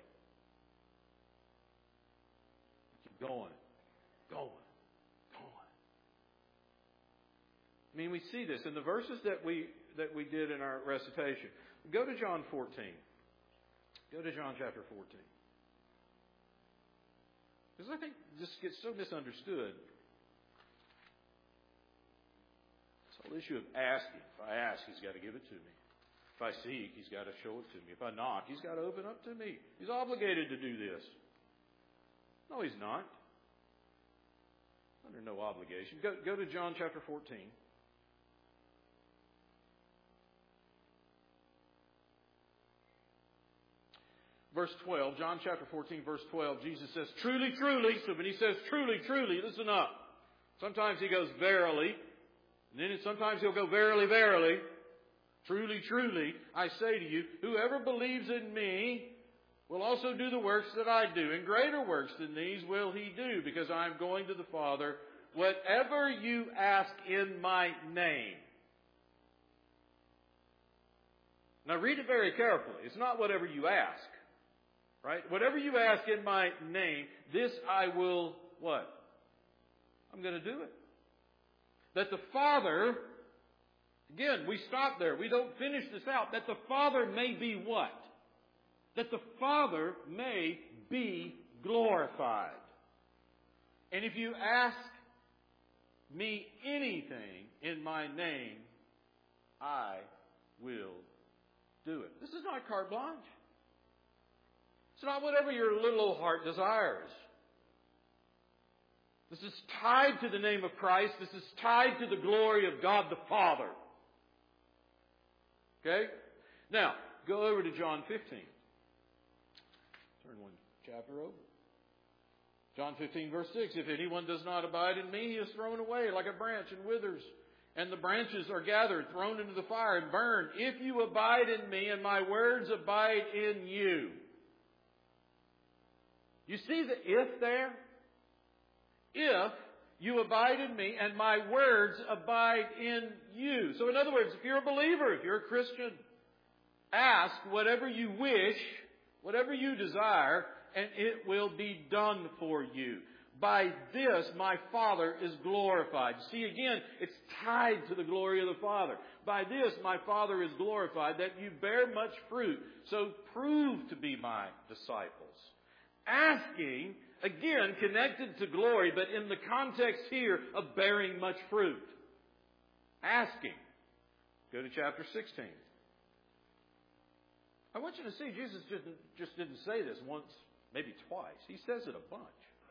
Going. I mean, we see this in the verses that we did in our recitation. Go to John 14. Go to John chapter 14. Because I think this gets so misunderstood. This whole issue of asking. If I ask, he's got to give it to me. If I seek, he's got to show it to me. If I knock, he's got to open up to me. He's obligated to do this. No, he's not. Under no obligation. Go to John chapter 14. Verse 12, John chapter 14, verse 12, Jesus says, truly, truly. So when he says truly, truly, listen up. Sometimes he goes verily. And then sometimes he'll go verily, verily. Truly, truly, I say to you, whoever believes in me will also do the works that I do. And greater works than these will he do, because I am going to the Father. Whatever you ask in my name. Now read it very carefully. It's not whatever you ask. Right? Whatever you ask in my name, this I will, what? I'm going to do it. That the Father, again, we stop there. We don't finish this out. That the Father may be what? That the Father may be glorified. And if you ask me anything in my name, I will do it. This is not carte blanche. It's not whatever your little old heart desires. This is tied to the name of Christ. This is tied to the glory of God the Father. Okay? Now, go over to John 15. Turn one chapter over. John 15, verse 6. If anyone does not abide in me, he is thrown away like a branch and withers. And the branches are gathered, thrown into the fire, and burned. If you abide in me, and my words abide in you. You see the if there? If you abide in me, and my words abide in you. So in other words, if you're a believer, if you're a Christian, ask whatever you wish, whatever you desire, and it will be done for you. By this, my Father is glorified. See, again, it's tied to the glory of the Father. By this, my Father is glorified, that you bear much fruit. So prove to be my disciples. Asking, again, connected to glory, but in the context here of bearing much fruit. Asking. Go to chapter 16. I want you to see, Jesus just didn't say this once, maybe twice. He says it a bunch.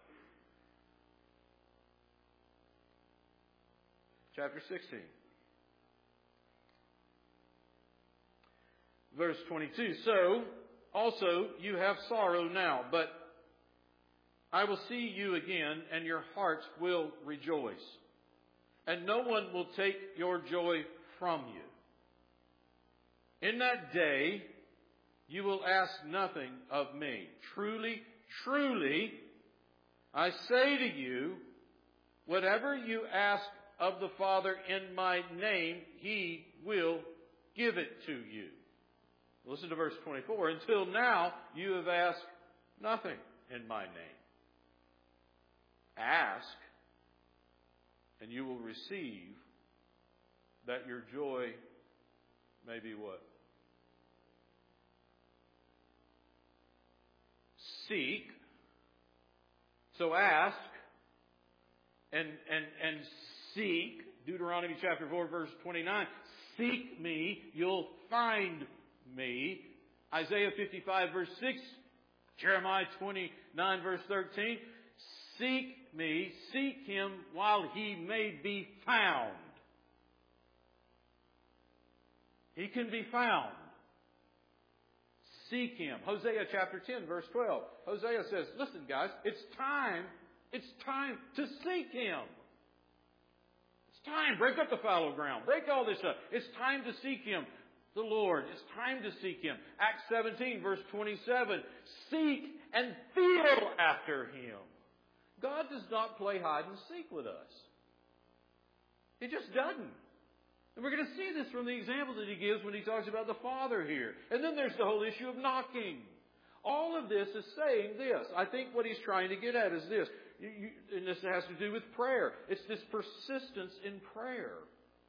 Chapter 16. Verse 22. So, also, you have sorrow now, but I will see you again, and your hearts will rejoice. And no one will take your joy from you. In that day, you will ask nothing of me. Truly, truly, I say to you, whatever you ask of the Father in my name, He will give it to you. Listen to verse 24. Until now, you have asked nothing in my name. Ask, and you will receive, that your joy may be what? Seek. So ask and seek. Deuteronomy chapter 4, verse 29. Seek me, you'll find me. Isaiah 55, verse 6. Jeremiah 29, verse 13. Seek me, seek Him while He may be found. He can be found. Seek Him. Hosea chapter 10, verse 12. Hosea says, listen guys, it's time to seek Him. It's time. Break up the fallow ground. Break all this up. It's time to seek Him, the Lord. It's time to seek Him. Acts 17, verse 27. Seek and feel after Him. God does not play hide and seek with us. He just doesn't. And we're going to see this from the example that He gives when He talks about the Father here. And then there's the whole issue of knocking. All of this is saying this. I think what He's trying to get at is this. And this has to do with prayer. It's this persistence in prayer.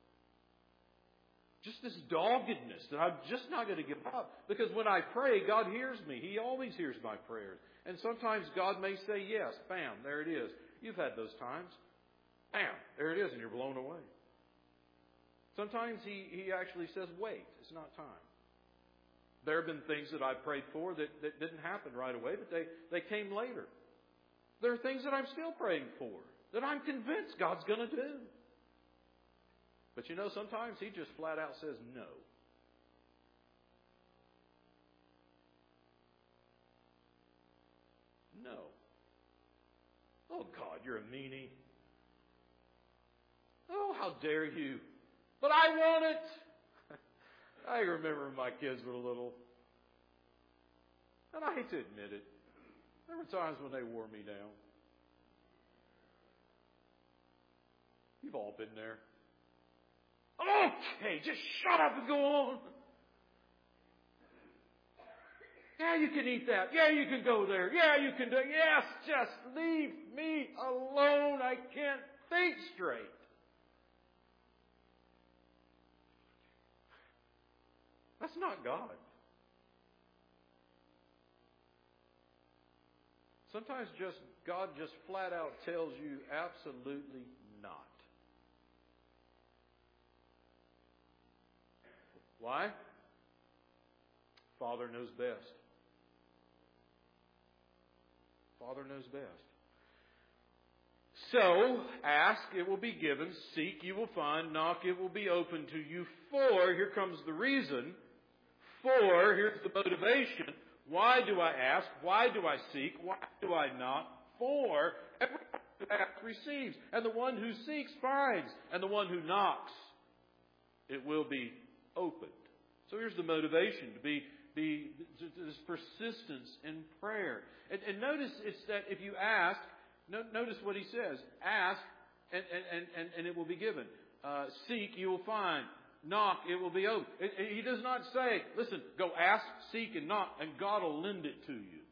Just this doggedness that I'm just not going to give up. Because when I pray, God hears me. He always hears my prayers. And sometimes God may say yes. Bam, there it is. You've had those times. Bam, there it is, and you're blown away. Sometimes He actually says, wait, it's not time. There have been things that I prayed for that didn't happen right away, but they came later. There are things that I'm still praying for that I'm convinced God's going to do. But you know, sometimes He just flat out says no. No. Oh, God, you're a meanie. Oh, how dare you. But I want it. I remember when my kids were little. And I hate to admit it. There were times when they wore me down. You've all been there. Okay, just shut up and go on. Yeah, you can eat that. Yeah, you can go there. Yeah, you can do it. Yes, just leave me alone. I can't think straight. That's not God. Sometimes God just flat out tells you absolutely not. Why? Father knows best. Father knows best. So, ask, it will be given. Seek, you will find. Knock, it will be open to you. For, here comes the reason. For, here's the motivation. Why do I ask? Why do I seek? Why do I knock? For, everyone who asks receives. And the one who seeks finds. And the one who knocks, it will be opened. So here's the motivation to be this persistence in prayer. And notice it's that if you ask, notice what he says. Ask, and it will be given. Seek, you will find. Knock, it will be open. He does not say, listen, go ask, seek, and knock, and God will lend it to you.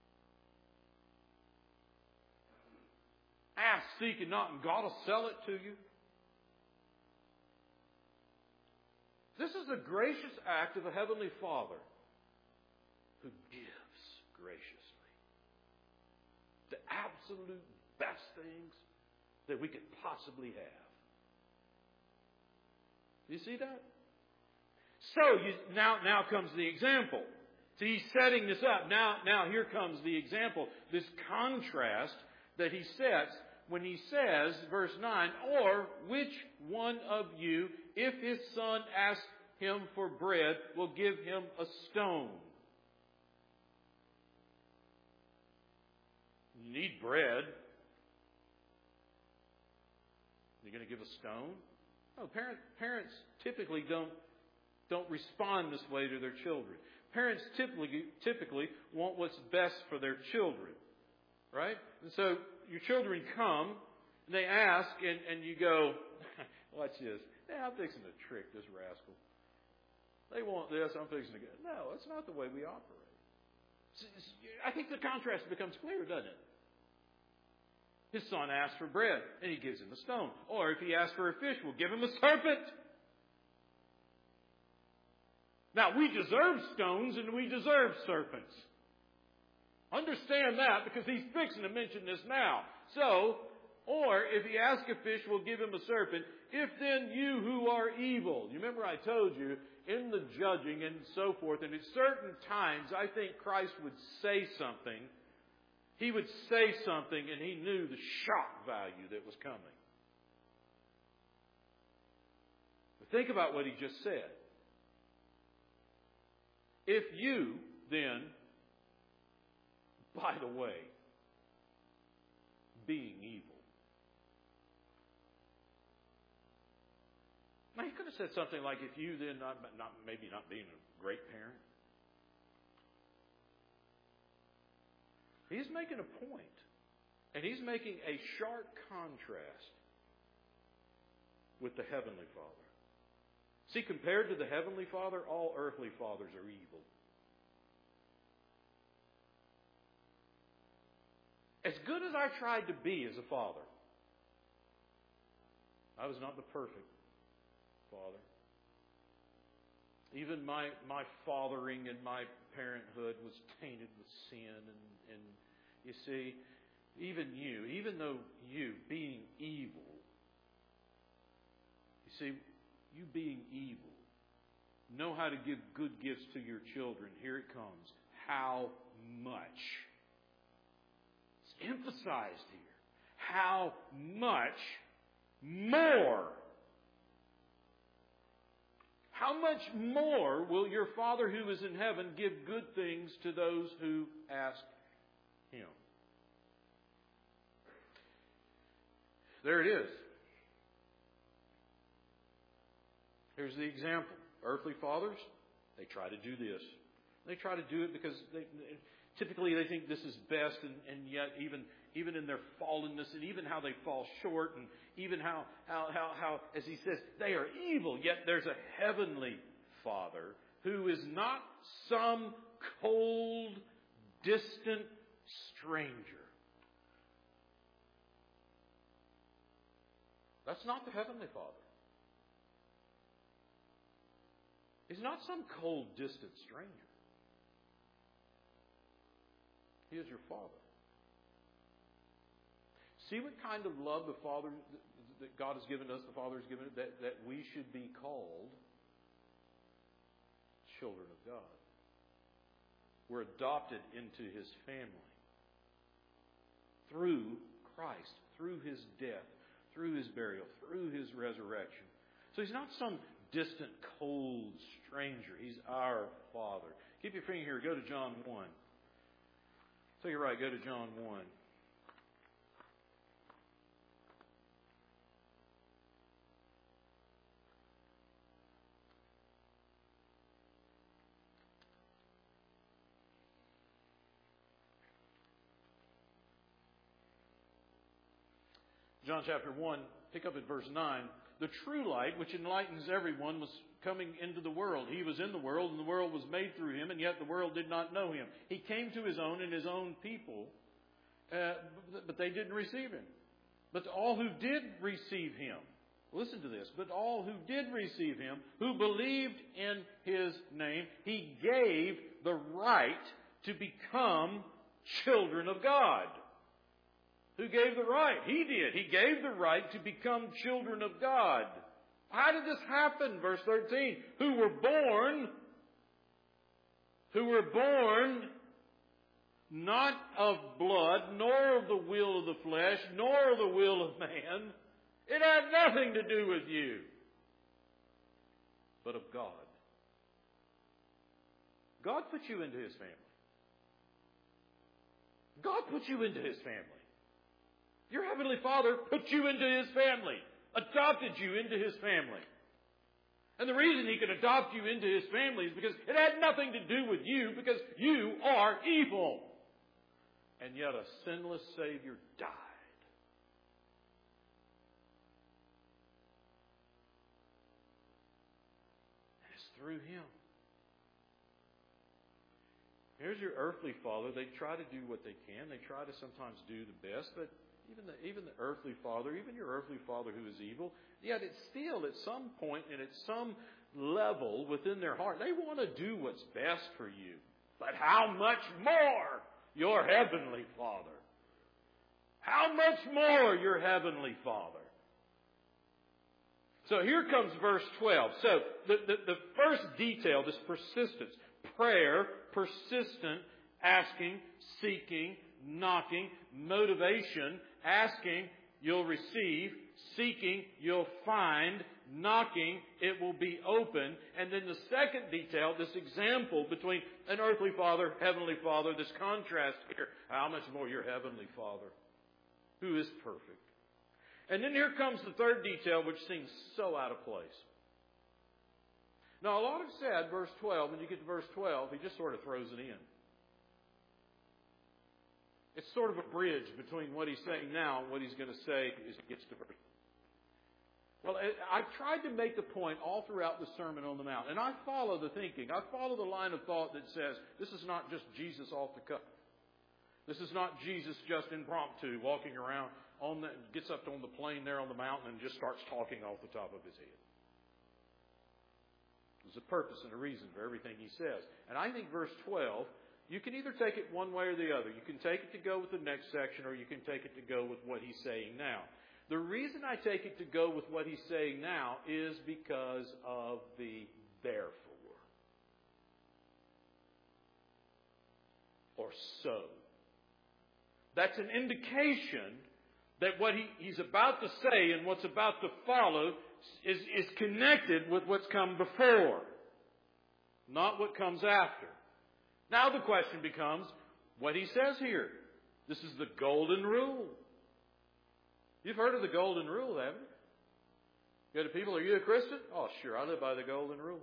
Ask, seek, and knock, and God will sell it to you. This is a gracious act of a Heavenly Father who gives graciously the absolute best things that we could possibly have. Do you see that? So now comes the example. See, he's setting this up. Now here comes the example. This contrast that he sets when he says, verse 9, or which one of you, if his son asks him for bread, will give him a stone? You need bread. You're going to give a stone? No, parents typically don't respond this way to their children. Parents typically want what's best for their children, right? And so your children come and they ask, and you go, "Watch this. Yeah, I'm fixing to trick this rascal. They want this. I'm fixing to get." No, that's not the way we operate. I think the contrast becomes clear, doesn't it? His son asks for bread, and he gives him a stone. Or if he asks for a fish, we'll give him a serpent. Now, we deserve stones and we deserve serpents. Understand that, because he's fixing to mention this now. So, or if he asks a fish, we'll give him a serpent. If then you who are evil. You remember I told you, in the judging and so forth, and at certain times, I think Christ would say something. He would say something, and he knew the shock value that was coming. But think about what he just said. If you, then, by the way, being evil. Now, he could have said something like, if you, then, maybe not being a great parent. He's making a point, and he's making a sharp contrast with the Heavenly Father. See, compared to the Heavenly Father, all earthly fathers are evil. As good as I tried to be as a father, I was not the perfect father. Even my fathering and my parenthood was tainted with sin. And you see, even though you being evil, you see, you being evil, know how to give good gifts to your children. Here it comes. How much? It's emphasized here. How much more? How much more will your Father who is in heaven give good things to those who ask Him? There it is. Here's the example. Earthly fathers, they try to do this. They try to do it because typically they think this is best, and yet even in their fallenness, and even how they fall short, and even how as he says, they are evil, yet there's a heavenly Father who is not some cold, distant stranger. That's not the Heavenly Father. He's not some cold, distant stranger. He is your Father. See what kind of love the Father, that God has given us, the Father has given us, that we should be called children of God. We're adopted into His family. through Christ, through His death, through His burial, through His resurrection. So He's not some distant, cold stranger. He's our Father. Keep your finger here. Go to John 1. Take it right. Go to John 1. John chapter 1, pick up at verse 9. The true light, which enlightens everyone, was coming into the world. He was in the world, and the world was made through Him, and yet the world did not know Him. He came to His own, and His own people, but they didn't receive Him. But all who did receive Him, listen to this, but all who did receive Him, who believed in His name, He gave the right to become children of God. Who gave the right? He did. He gave the right to become children of God. How did this happen? Verse 13. Who were born not of blood, nor of the will of the flesh, nor of the will of man. It had nothing to do with you, but of God. God put you into His family. God put you into His family. Your Heavenly Father put you into His family, adopted you into His family. And the reason He could adopt you into His family is because it had nothing to do with you, because you are evil. And yet a sinless Savior died. And it's through Him. Here's your earthly father. They try to do what they can. They try to sometimes do the best, but even the earthly father, even your earthly father who is evil, yet it's still at some point and at some level within their heart, they want to do what's best for you. But how much more your Heavenly Father? How much more your Heavenly Father? So here comes verse 12. So the first detail, this persistence, prayer, persistent, asking, seeking, knocking, motivation, asking, you'll receive, seeking, you'll find, knocking, it will be open. And then the second detail, this example between an earthly father, heavenly father, this contrast here. How much more your Heavenly Father, who is perfect. And then here comes the third detail, which seems so out of place. Now, a lot have said, verse 12, when you get to verse 12, he just sort of throws it in. It's sort of a bridge between what he's saying now and what he's going to say as he gets to verse. Well, I've tried to make the point all throughout the Sermon on the Mount, and I follow the thinking. I follow the line of thought that says this is not just Jesus off the cuff. This is not Jesus just impromptu walking around gets up on the plain there on the mountain and just starts talking off the top of his head. There's a purpose and a reason for everything he says. And I think verse 12, you can either take it one way or the other. You can take it to go with the next section, or you can take it to go with what he's saying now. The reason I take it to go with what he's saying now is because of the therefore. Or so. That's an indication that what he's about to say and what's about to follow is connected with what's come before, not what comes after. Now the question becomes what he says here. This is the golden rule. You've heard of the golden rule, haven't you? Go to people, are you a Christian? Oh, sure, I live by the golden rule.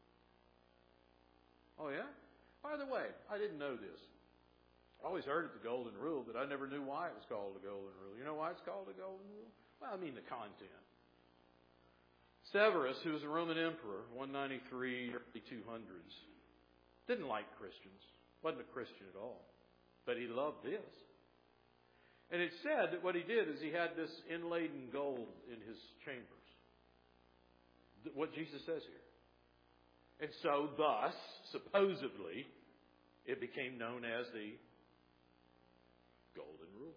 Oh, yeah? By the way, I didn't know this. I always heard of the golden rule, but I never knew why it was called the golden rule. You know why it's called the golden rule? Well, I mean the content. Severus, who was a Roman emperor, 193, early 200s, didn't like Christians. Wasn't a Christian at all. But he loved this. And it's said that what he did is he had this inlaid in gold in his chambers. What Jesus says here. And so, thus, supposedly, it became known as the golden rule.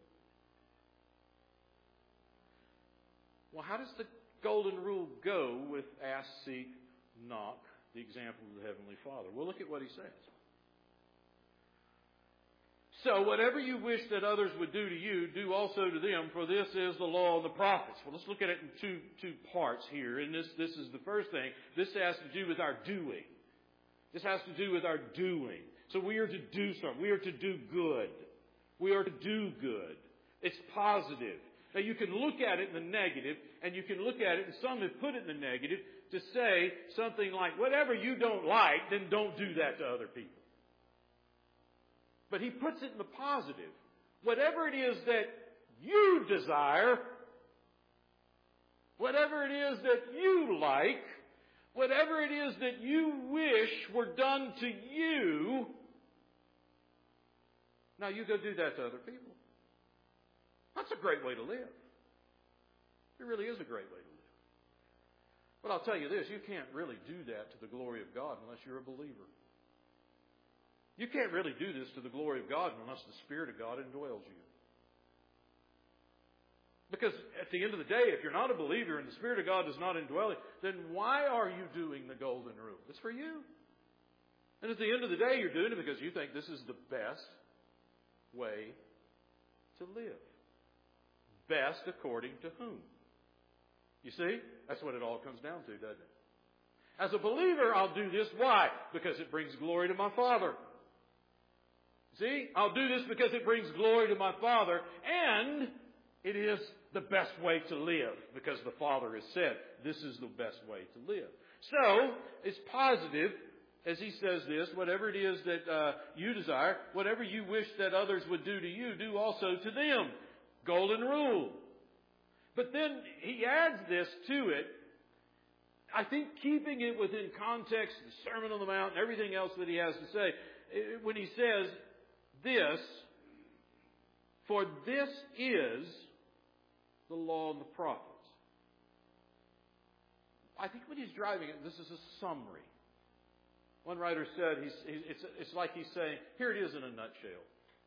Well, how does the golden rule go with ask, seek, knock, the example of the Heavenly Father? Well, look at what he says. So whatever you wish that others would do to you, do also to them, for this is the law and the prophets. Well, let's look at it in two parts here. And this is the first thing. This has to do with our doing. This has to do with our doing. So we are to do something. We are to do good. We are to do good. It's positive. Now you can look at it in the negative, and you can look at it, and some have put it in the negative, to say something like, whatever you don't like, then don't do that to other people. But he puts it in the positive. Whatever it is that you desire, whatever it is that you like, whatever it is that you wish were done to you, now you go do that to other people. That's a great way to live. It really is a great way to live. But I'll tell you this, you can't really do that to the glory of God unless you're a believer. You can't really do this to the glory of God unless the Spirit of God indwells you. Because at the end of the day, if you're not a believer and the Spirit of God does not indwell you, then why are you doing the golden rule? It's for you. And at the end of the day, you're doing it because you think this is the best way to live. Best according to whom? You see? That's what it all comes down to, doesn't it? As a believer, I'll do this. Why? Because it brings glory to my Father. See? I'll do this because it brings glory to my Father, and it is the best way to live, because the Father has said this is the best way to live. So, it's positive, as he says this, whatever it is that you desire, whatever you wish that others would do to you, do also to them. Golden rule. But then he adds this to it, I think keeping it within context, the Sermon on the Mount, and everything else that he has to say, when he says this, for this is the law and the prophets. I think when he's driving it, this is a summary. One writer said, it's like he's saying, here it is in a nutshell.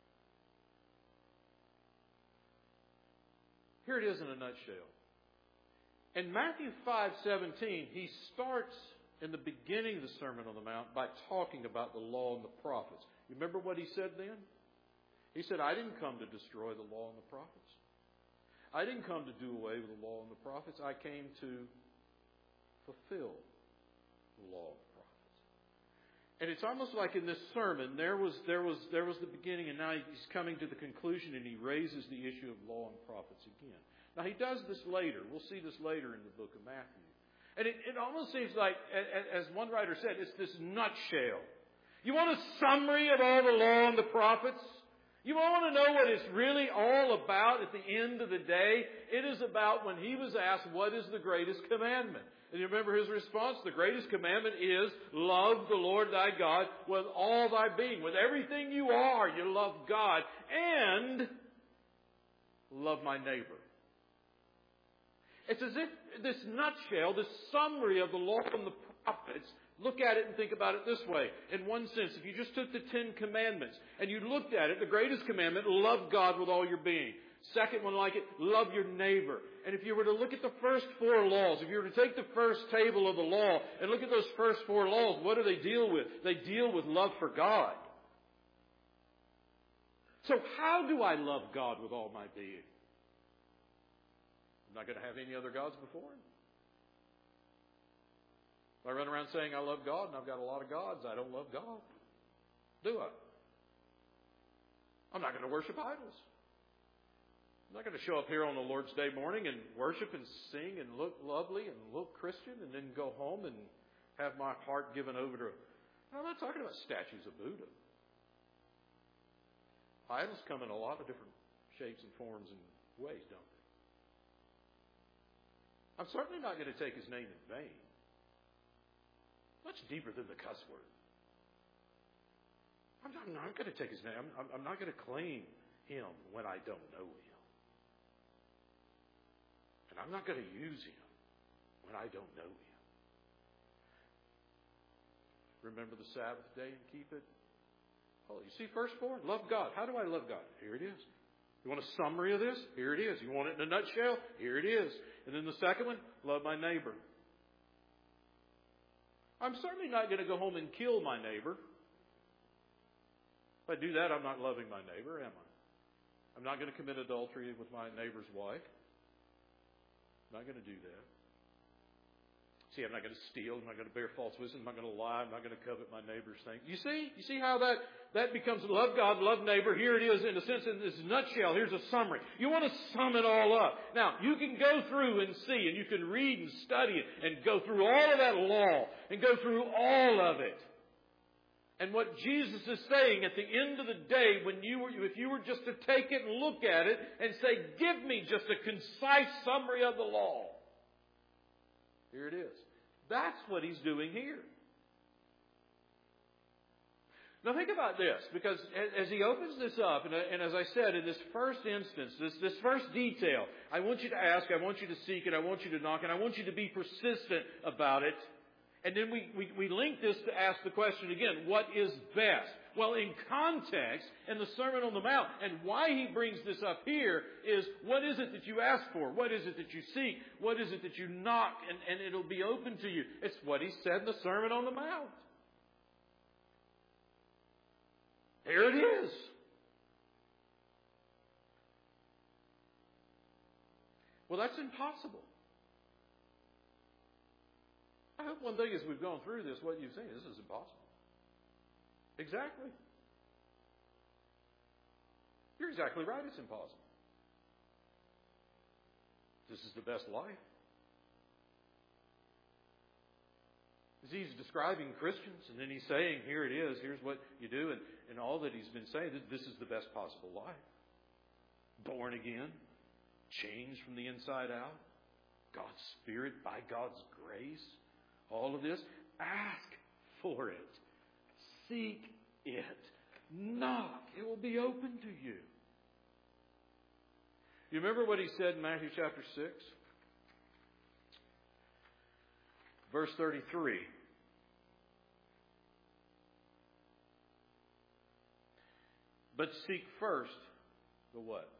Here it is in a nutshell. In Matthew 5:17, he starts in the beginning of the Sermon on the Mount by talking about the law and the prophets. You remember what he said then? He said, I didn't come to destroy the law and the prophets. I didn't come to do away with the law and the prophets. I came to fulfill the law and the prophets. And it's almost like in this sermon, there was the beginning, and now he's coming to the conclusion, and he raises the issue of law and prophets again. Now he does this later. We'll see this later in the book of Matthew. And it almost seems like, as one writer said, it's this nutshell. You want a summary of all the law and the prophets? You want to know what it's really all about at the end of the day? It is about when he was asked, what is the greatest commandment? And you remember his response? The greatest commandment is, love the Lord thy God with all thy being. With everything you are, you love God. And love my neighbor. It's as if this nutshell, this summary of the law and the prophets, look at it and think about it this way. In one sense, if you just took the 10 commandments and you looked at it, the greatest commandment, love God with all your being. Second one like it, love your neighbor. And if you were to look at the first 4 laws, if you were to take the first table of the law and look at those first 4 laws, what do they deal with? They deal with love for God. So how do I love God with all my being? I'm not going to have any other gods before him. If I run around saying I love God and I've got a lot of gods, I don't love God. Do I? I'm not going to worship idols. I'm not going to show up here on the Lord's Day morning and worship and sing and look lovely and look Christian and then go home and have my heart given over to... I'm not talking about statues of Buddha. Idols come in a lot of different shapes and forms and ways, don't they? I'm certainly not going to take his name in vain. Much deeper than the cuss word. I'm not going to take his name. I'm not going to claim him when I don't know him. And I'm not going to use him when I don't know him. Remember the Sabbath day and keep it holy. You see, first 4, love God. How do I love God? Here it is. You want a summary of this? Here it is. You want it in a nutshell? Here it is. And then the second one, love my neighbor. I'm certainly not going to go home and kill my neighbor. If I do that, I'm not loving my neighbor, am I? I'm not going to commit adultery with my neighbor's wife. I'm not going to do that. See, I'm not going to steal. I'm not going to bear false witness. I'm not going to lie. I'm not going to covet my neighbor's thing. You see how that becomes love God, love neighbor. Here it is in a sense, in this nutshell. Here's a summary. You want to sum it all up. Now, you can go through and see, and you can read and study it, and go through all of that law, and go through all of it. And what Jesus is saying at the end of the day, if you were just to take it and look at it and say, give me just a concise summary of the law. Here it is. That's what he's doing here. Now think about this, because as he opens this up, and as I said, in this first instance, this first detail, I want you to ask, I want you to seek it, I want you to knock, and I want you to be persistent about it. And then we link this to ask the question again, what is best? Well, in context, in the Sermon on the Mount, and why he brings this up here is, what is it that you ask for? What is it that you seek? What is it that you knock, and it'll be open to you? It's what he said in the Sermon on the Mount. Here it is. Well, that's impossible. I hope one thing as we've gone through this, what you've seen, this is impossible. Exactly. You're exactly right, it's impossible. This is the best life. As he's describing Christians, and then he's saying, here it is, here's what you do, and all that he's been saying, this is the best possible life. Born again, changed from the inside out, God's Spirit, by God's grace. All of this, ask for it. Seek it. Knock. It will be open to you. You remember what he said in Matthew chapter 6? Verse 33. But seek first the what?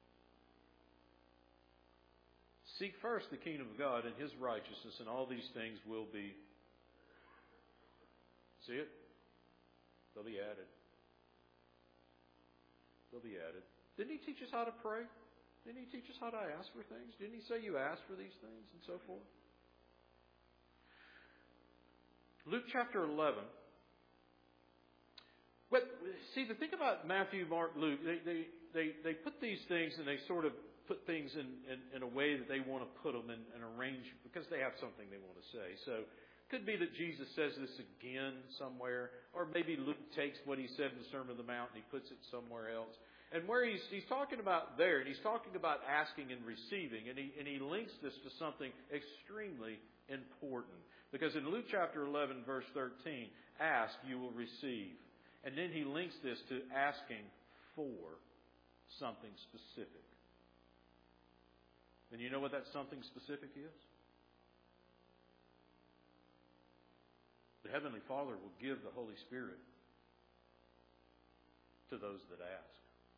Seek first the kingdom of God and His righteousness, and all these things will be, see it? They'll be added. They'll be added. Didn't He teach us how to pray? Didn't He teach us how to ask for things? Didn't He say you ask for these things and so forth? Luke chapter 11. But see, the thing about Matthew, Mark, Luke, they put these things and they sort of put things in a way that they want to put them and arrange because they have something they want to say. So it could be that Jesus says this again somewhere, or maybe Luke takes what he said in the Sermon on the Mount and he puts it somewhere else. And where he's talking about there, and he's talking about asking and receiving, and he links this to something extremely important. Because in Luke chapter 11, verse 13, ask, you will receive. And then he links this to asking for something specific. And you know what that something specific is? The Heavenly Father will give the Holy Spirit to those that ask.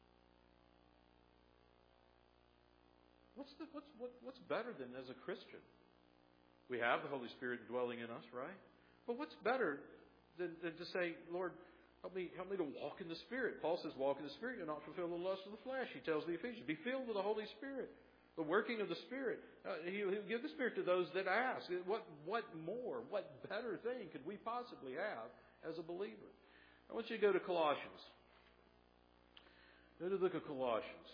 What's better than as a Christian? We have the Holy Spirit dwelling in us, right? But what's better than to say, Lord, help me to walk in the Spirit. Paul says, walk in the Spirit, you'll not fulfill the lust of the flesh. He tells the Ephesians, be filled with the Holy Spirit. The working of the Spirit. He'll give the Spirit to those that ask. What more, what better thing could we possibly have as a believer? I want you to go to Colossians. Go to the book of Colossians.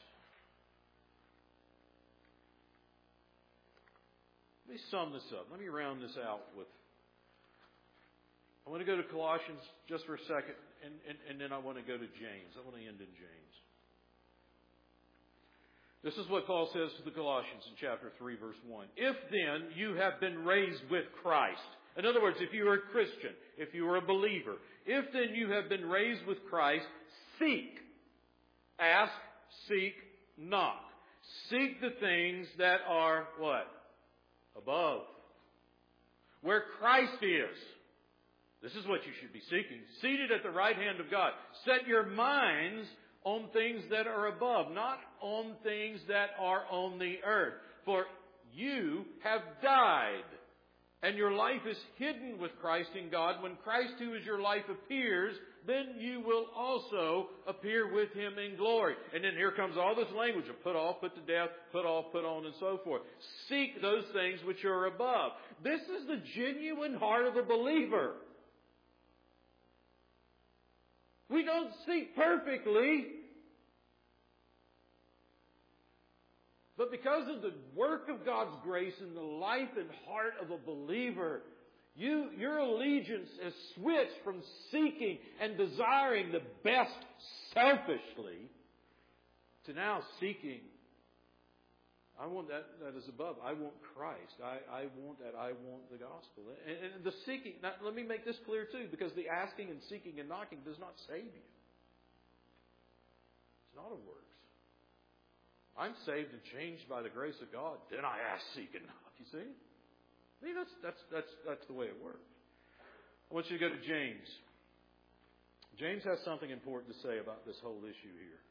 Let me sum this up. Let me round this out with... I want to go to Colossians just for a second, and then I want to go to James. I want to end in James. This is what Paul says to the Colossians in chapter 3, verse 1. If then you have been raised with Christ. In other words, if you are a Christian, if you are a believer, if then you have been raised with Christ, seek. Ask, seek, knock. Seek the things that are what? Above. Where Christ is. This is what you should be seeking. Seated at the right hand of God. Set your minds on things that are above, not on things that are on the earth. For you have died, and your life is hidden with Christ in God, when Christ, who is your life, appears, then you will also appear with Him in glory. And then here comes all this language of put off, put to death, put off, put on, and so forth. Seek those things which are above. This is the genuine heart of a believer. We don't seek perfectly, but because of the work of God's grace in the life and heart of a believer, your allegiance is switched from seeking and desiring the best selfishly to now seeking, I want that is above. I want Christ. I want that. I want the gospel. And the seeking, now let me make this clear too, because the asking and seeking and knocking does not save you. It's not of works. I'm saved and changed by the grace of God. Then I ask, seek, and knock. You see? I mean, that's the way it works. I want you to go to James. James has something important to say about this whole issue here.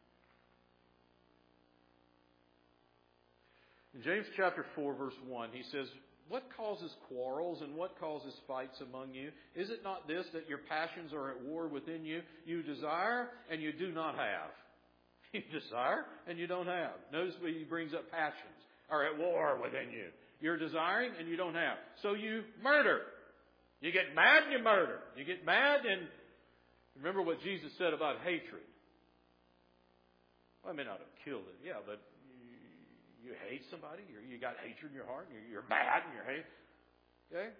In James chapter 4, verse 1, he says, "What causes quarrels and what causes fights among you? Is it not this, that your passions are at war within you? You desire and you do not have." You desire and you don't have. Notice when he brings up passions are at war within you. You're desiring and you don't have. So you murder. You get mad and you murder. You get mad and remember what Jesus said about hatred. Well, I may not have killed it. Yeah, but you hate somebody. You got hatred in your heart. You're mad and you're hate. Okay?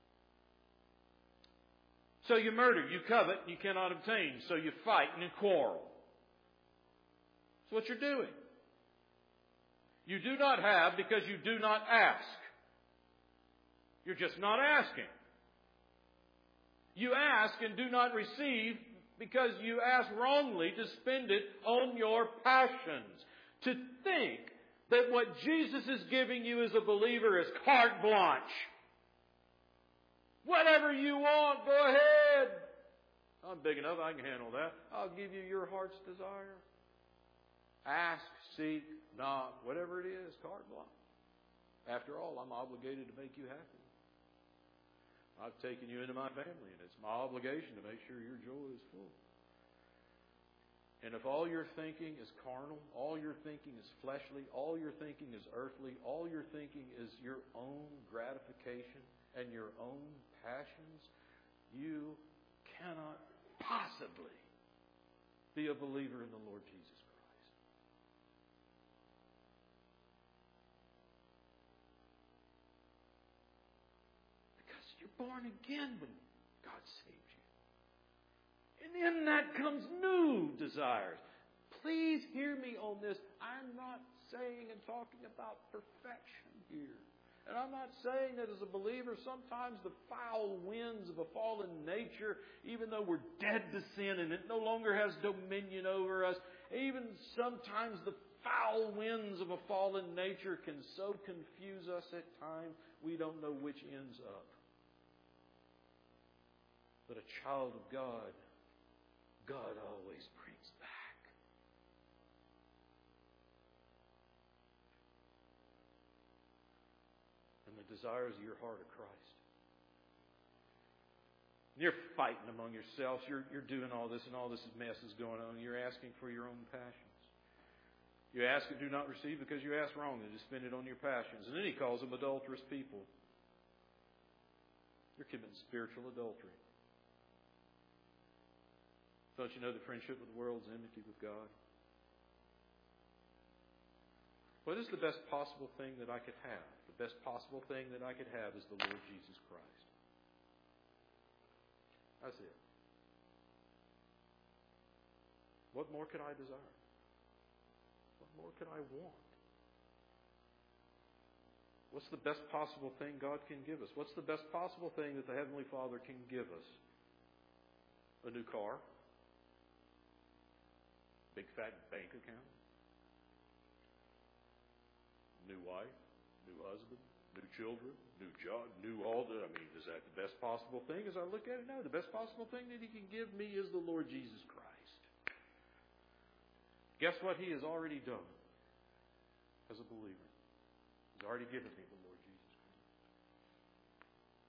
So you murder. You covet and you cannot obtain. So you fight and you quarrel. That's what you're doing. You do not have because you do not ask. You're just not asking. You ask and do not receive because you ask wrongly to spend it on your passions. To think that what Jesus is giving you as a believer is carte blanche. Whatever you want, go ahead. I'm big enough, I can handle that. I'll give you your heart's desire. Ask, seek, knock, whatever it is, carte blanche. After all, I'm obligated to make you happy. I've taken you into my family, and it's my obligation to make sure your joy is full. And if all you're thinking is carnal, all you're thinking is fleshly, all you're thinking is earthly, all you're thinking is your own gratification and your own passions, you cannot possibly be a believer in the Lord Jesus Christ. Born again when God saved you. And in that comes new desires. Please hear me on this. I'm not saying and talking about perfection here. And I'm not saying that as a believer, sometimes the foul winds of a fallen nature, even though we're dead to sin and it no longer has dominion over us, even sometimes the foul winds of a fallen nature can so confuse us at times we don't know which ends up. But a child of God, God always brings back. And the desires of your heart are Christ. You're fighting among yourselves. You're doing all this, and all this mess is going on. You're asking for your own passions. You ask and do not receive because you ask wrongly to spend it on your passions. And then he calls them adulterous people. You're committing spiritual adultery. Don't you know the friendship with the world is enmity with God? What is the best possible thing that I could have? The best possible thing that I could have is the Lord Jesus Christ. That's it. What more could I desire? What more could I want? What's the best possible thing God can give us? What's the best possible thing that the Heavenly Father can give us? A new car? Big fat bank account? New wife? New husband? New children? New job? New all that? I mean, is that the best possible thing as I look at it? No, the best possible thing that He can give me is the Lord Jesus Christ. Guess what He has already done as a believer? He's already given me the Lord Jesus Christ.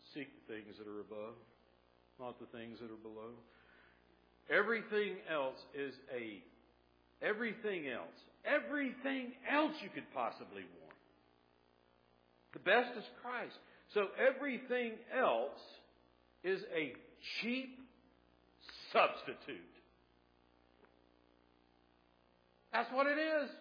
Seek the things that are above, not the things that are below. Everything else is everything else you could possibly want. The best is Christ. So everything else is a cheap substitute. That's what it is.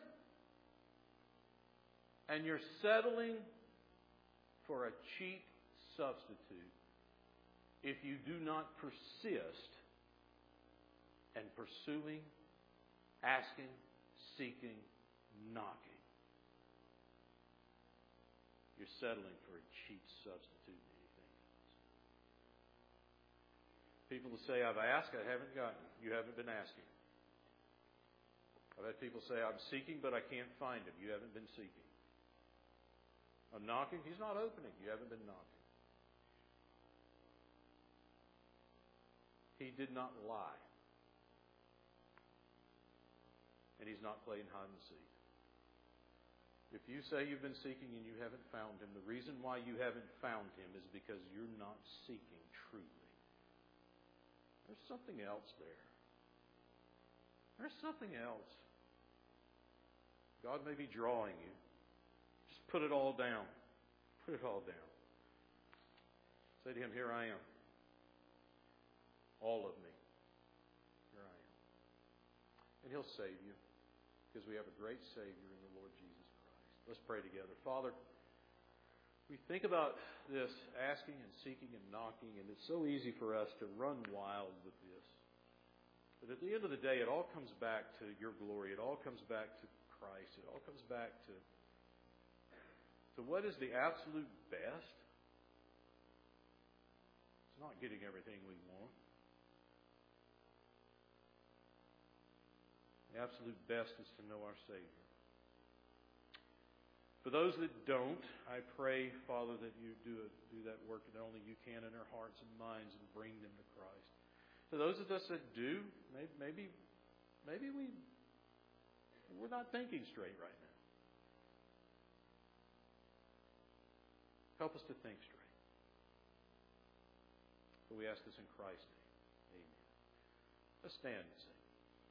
And you're settling for a cheap substitute if you do not persist in pursuing, asking, seeking, knocking. You're settling for a cheap substitute in anything else. People will say, I've asked, I haven't gotten. You haven't been asking. I've had people say, I'm seeking, but I can't find Him. You haven't been seeking. I'm knocking. He's not opening. You haven't been knocking. He did not lie. And He's not playing hide and seek. If you say you've been seeking and you haven't found Him, the reason why you haven't found Him is because you're not seeking truly. There's something else there. There's something else. God may be drawing you. Just put it all down. Put it all down. Say to Him, here I am. All of me. Here I am. And He'll save you because we have a great Savior in the Lord Jesus Christ. Let's pray together. Father, we think about this asking and seeking and knocking, and it's so easy for us to run wild with this. But at the end of the day, it all comes back to Your glory. It all comes back to Christ. It all comes back to what is the absolute best. It's not getting everything we want. The absolute best is to know our Savior. For those that don't, I pray, Father, that You do that work that only You can in their hearts and minds and bring them to Christ. For those of us that do, maybe we're not thinking straight right now. Help us to think straight. For we ask this in Christ's name. Amen. Let's stand and sing.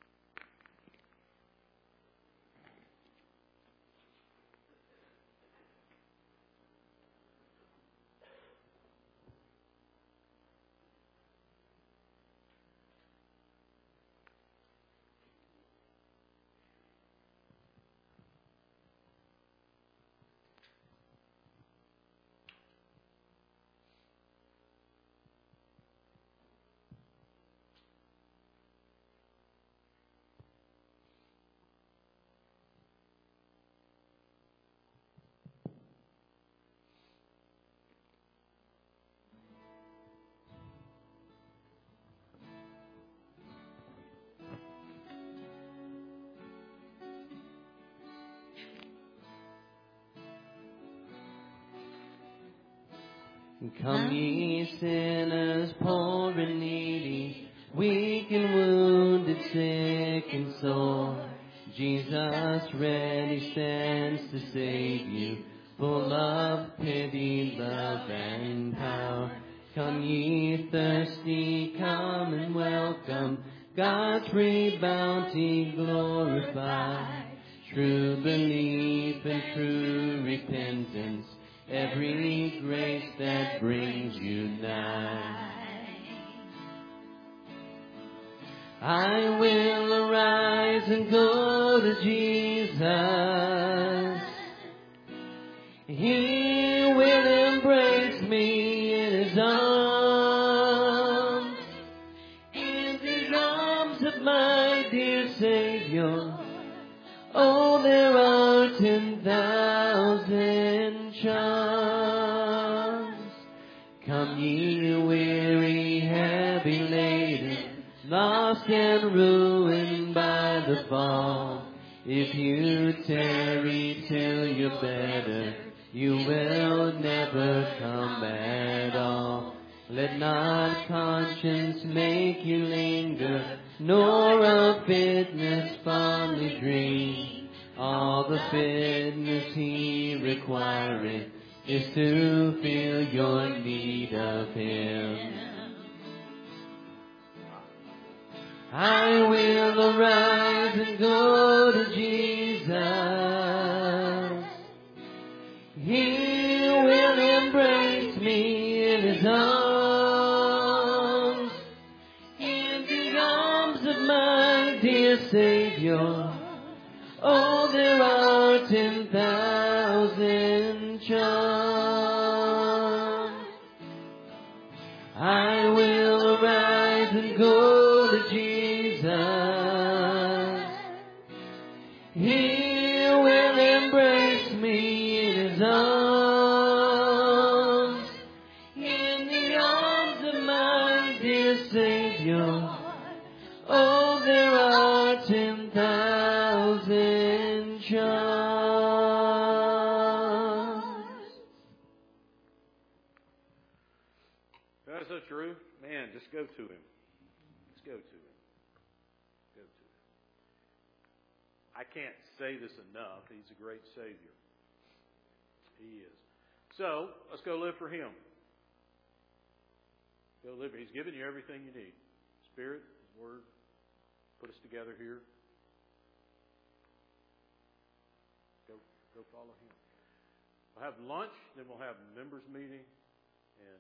Come ye sinners, poor and needy, weak and wounded, sick and sore. Jesus ready stands to save you, full of pity, love, and power. Come ye thirsty, come and welcome God's free bounty glorify. True belief and true repentance, every grace that brings you nigh. I will arise and go to Jesus. He will embrace me in His arms. In the arms of my dear Savior. Oh, there are 10,000 charms. Come ye weary, heavy laden, lost and ruined by the fall. If you tarry till you're better, you will never come at all. Let not conscience make you linger, nor of fitness fondly dream. All the fitness He requireth, is to feel your need of Him. I will arise and go to Jesus. He will embrace me in His arms, in the arms of my dear Savior. Oh, there are 10,000 charms. I will arise and go to Jesus. He will embrace me in His arms, in the arms of my dear Savior. Oh, there are 10,000 charms. That's so true. Man, just go to Him. Just go to Him. Go to Him. I can't say this enough. He's a great Savior. He is. So, let's go live for Him. Go live. He's given you everything you need. Spirit, His Word, put us together here. Go follow Him. We'll have lunch, then we'll have members meeting, and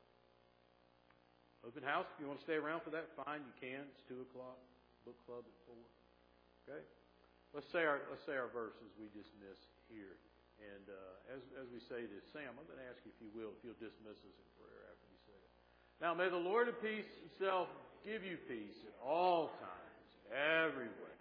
open house. If you want to stay around for that, fine, you can. It's 2:00. Book club at 4. Okay. Let's say our verses we dismiss here, and as we say this, Sam, I'm going to ask you if you'll dismiss us in prayer after we say it. Now, may the Lord of peace Himself give you peace at all times, everywhere.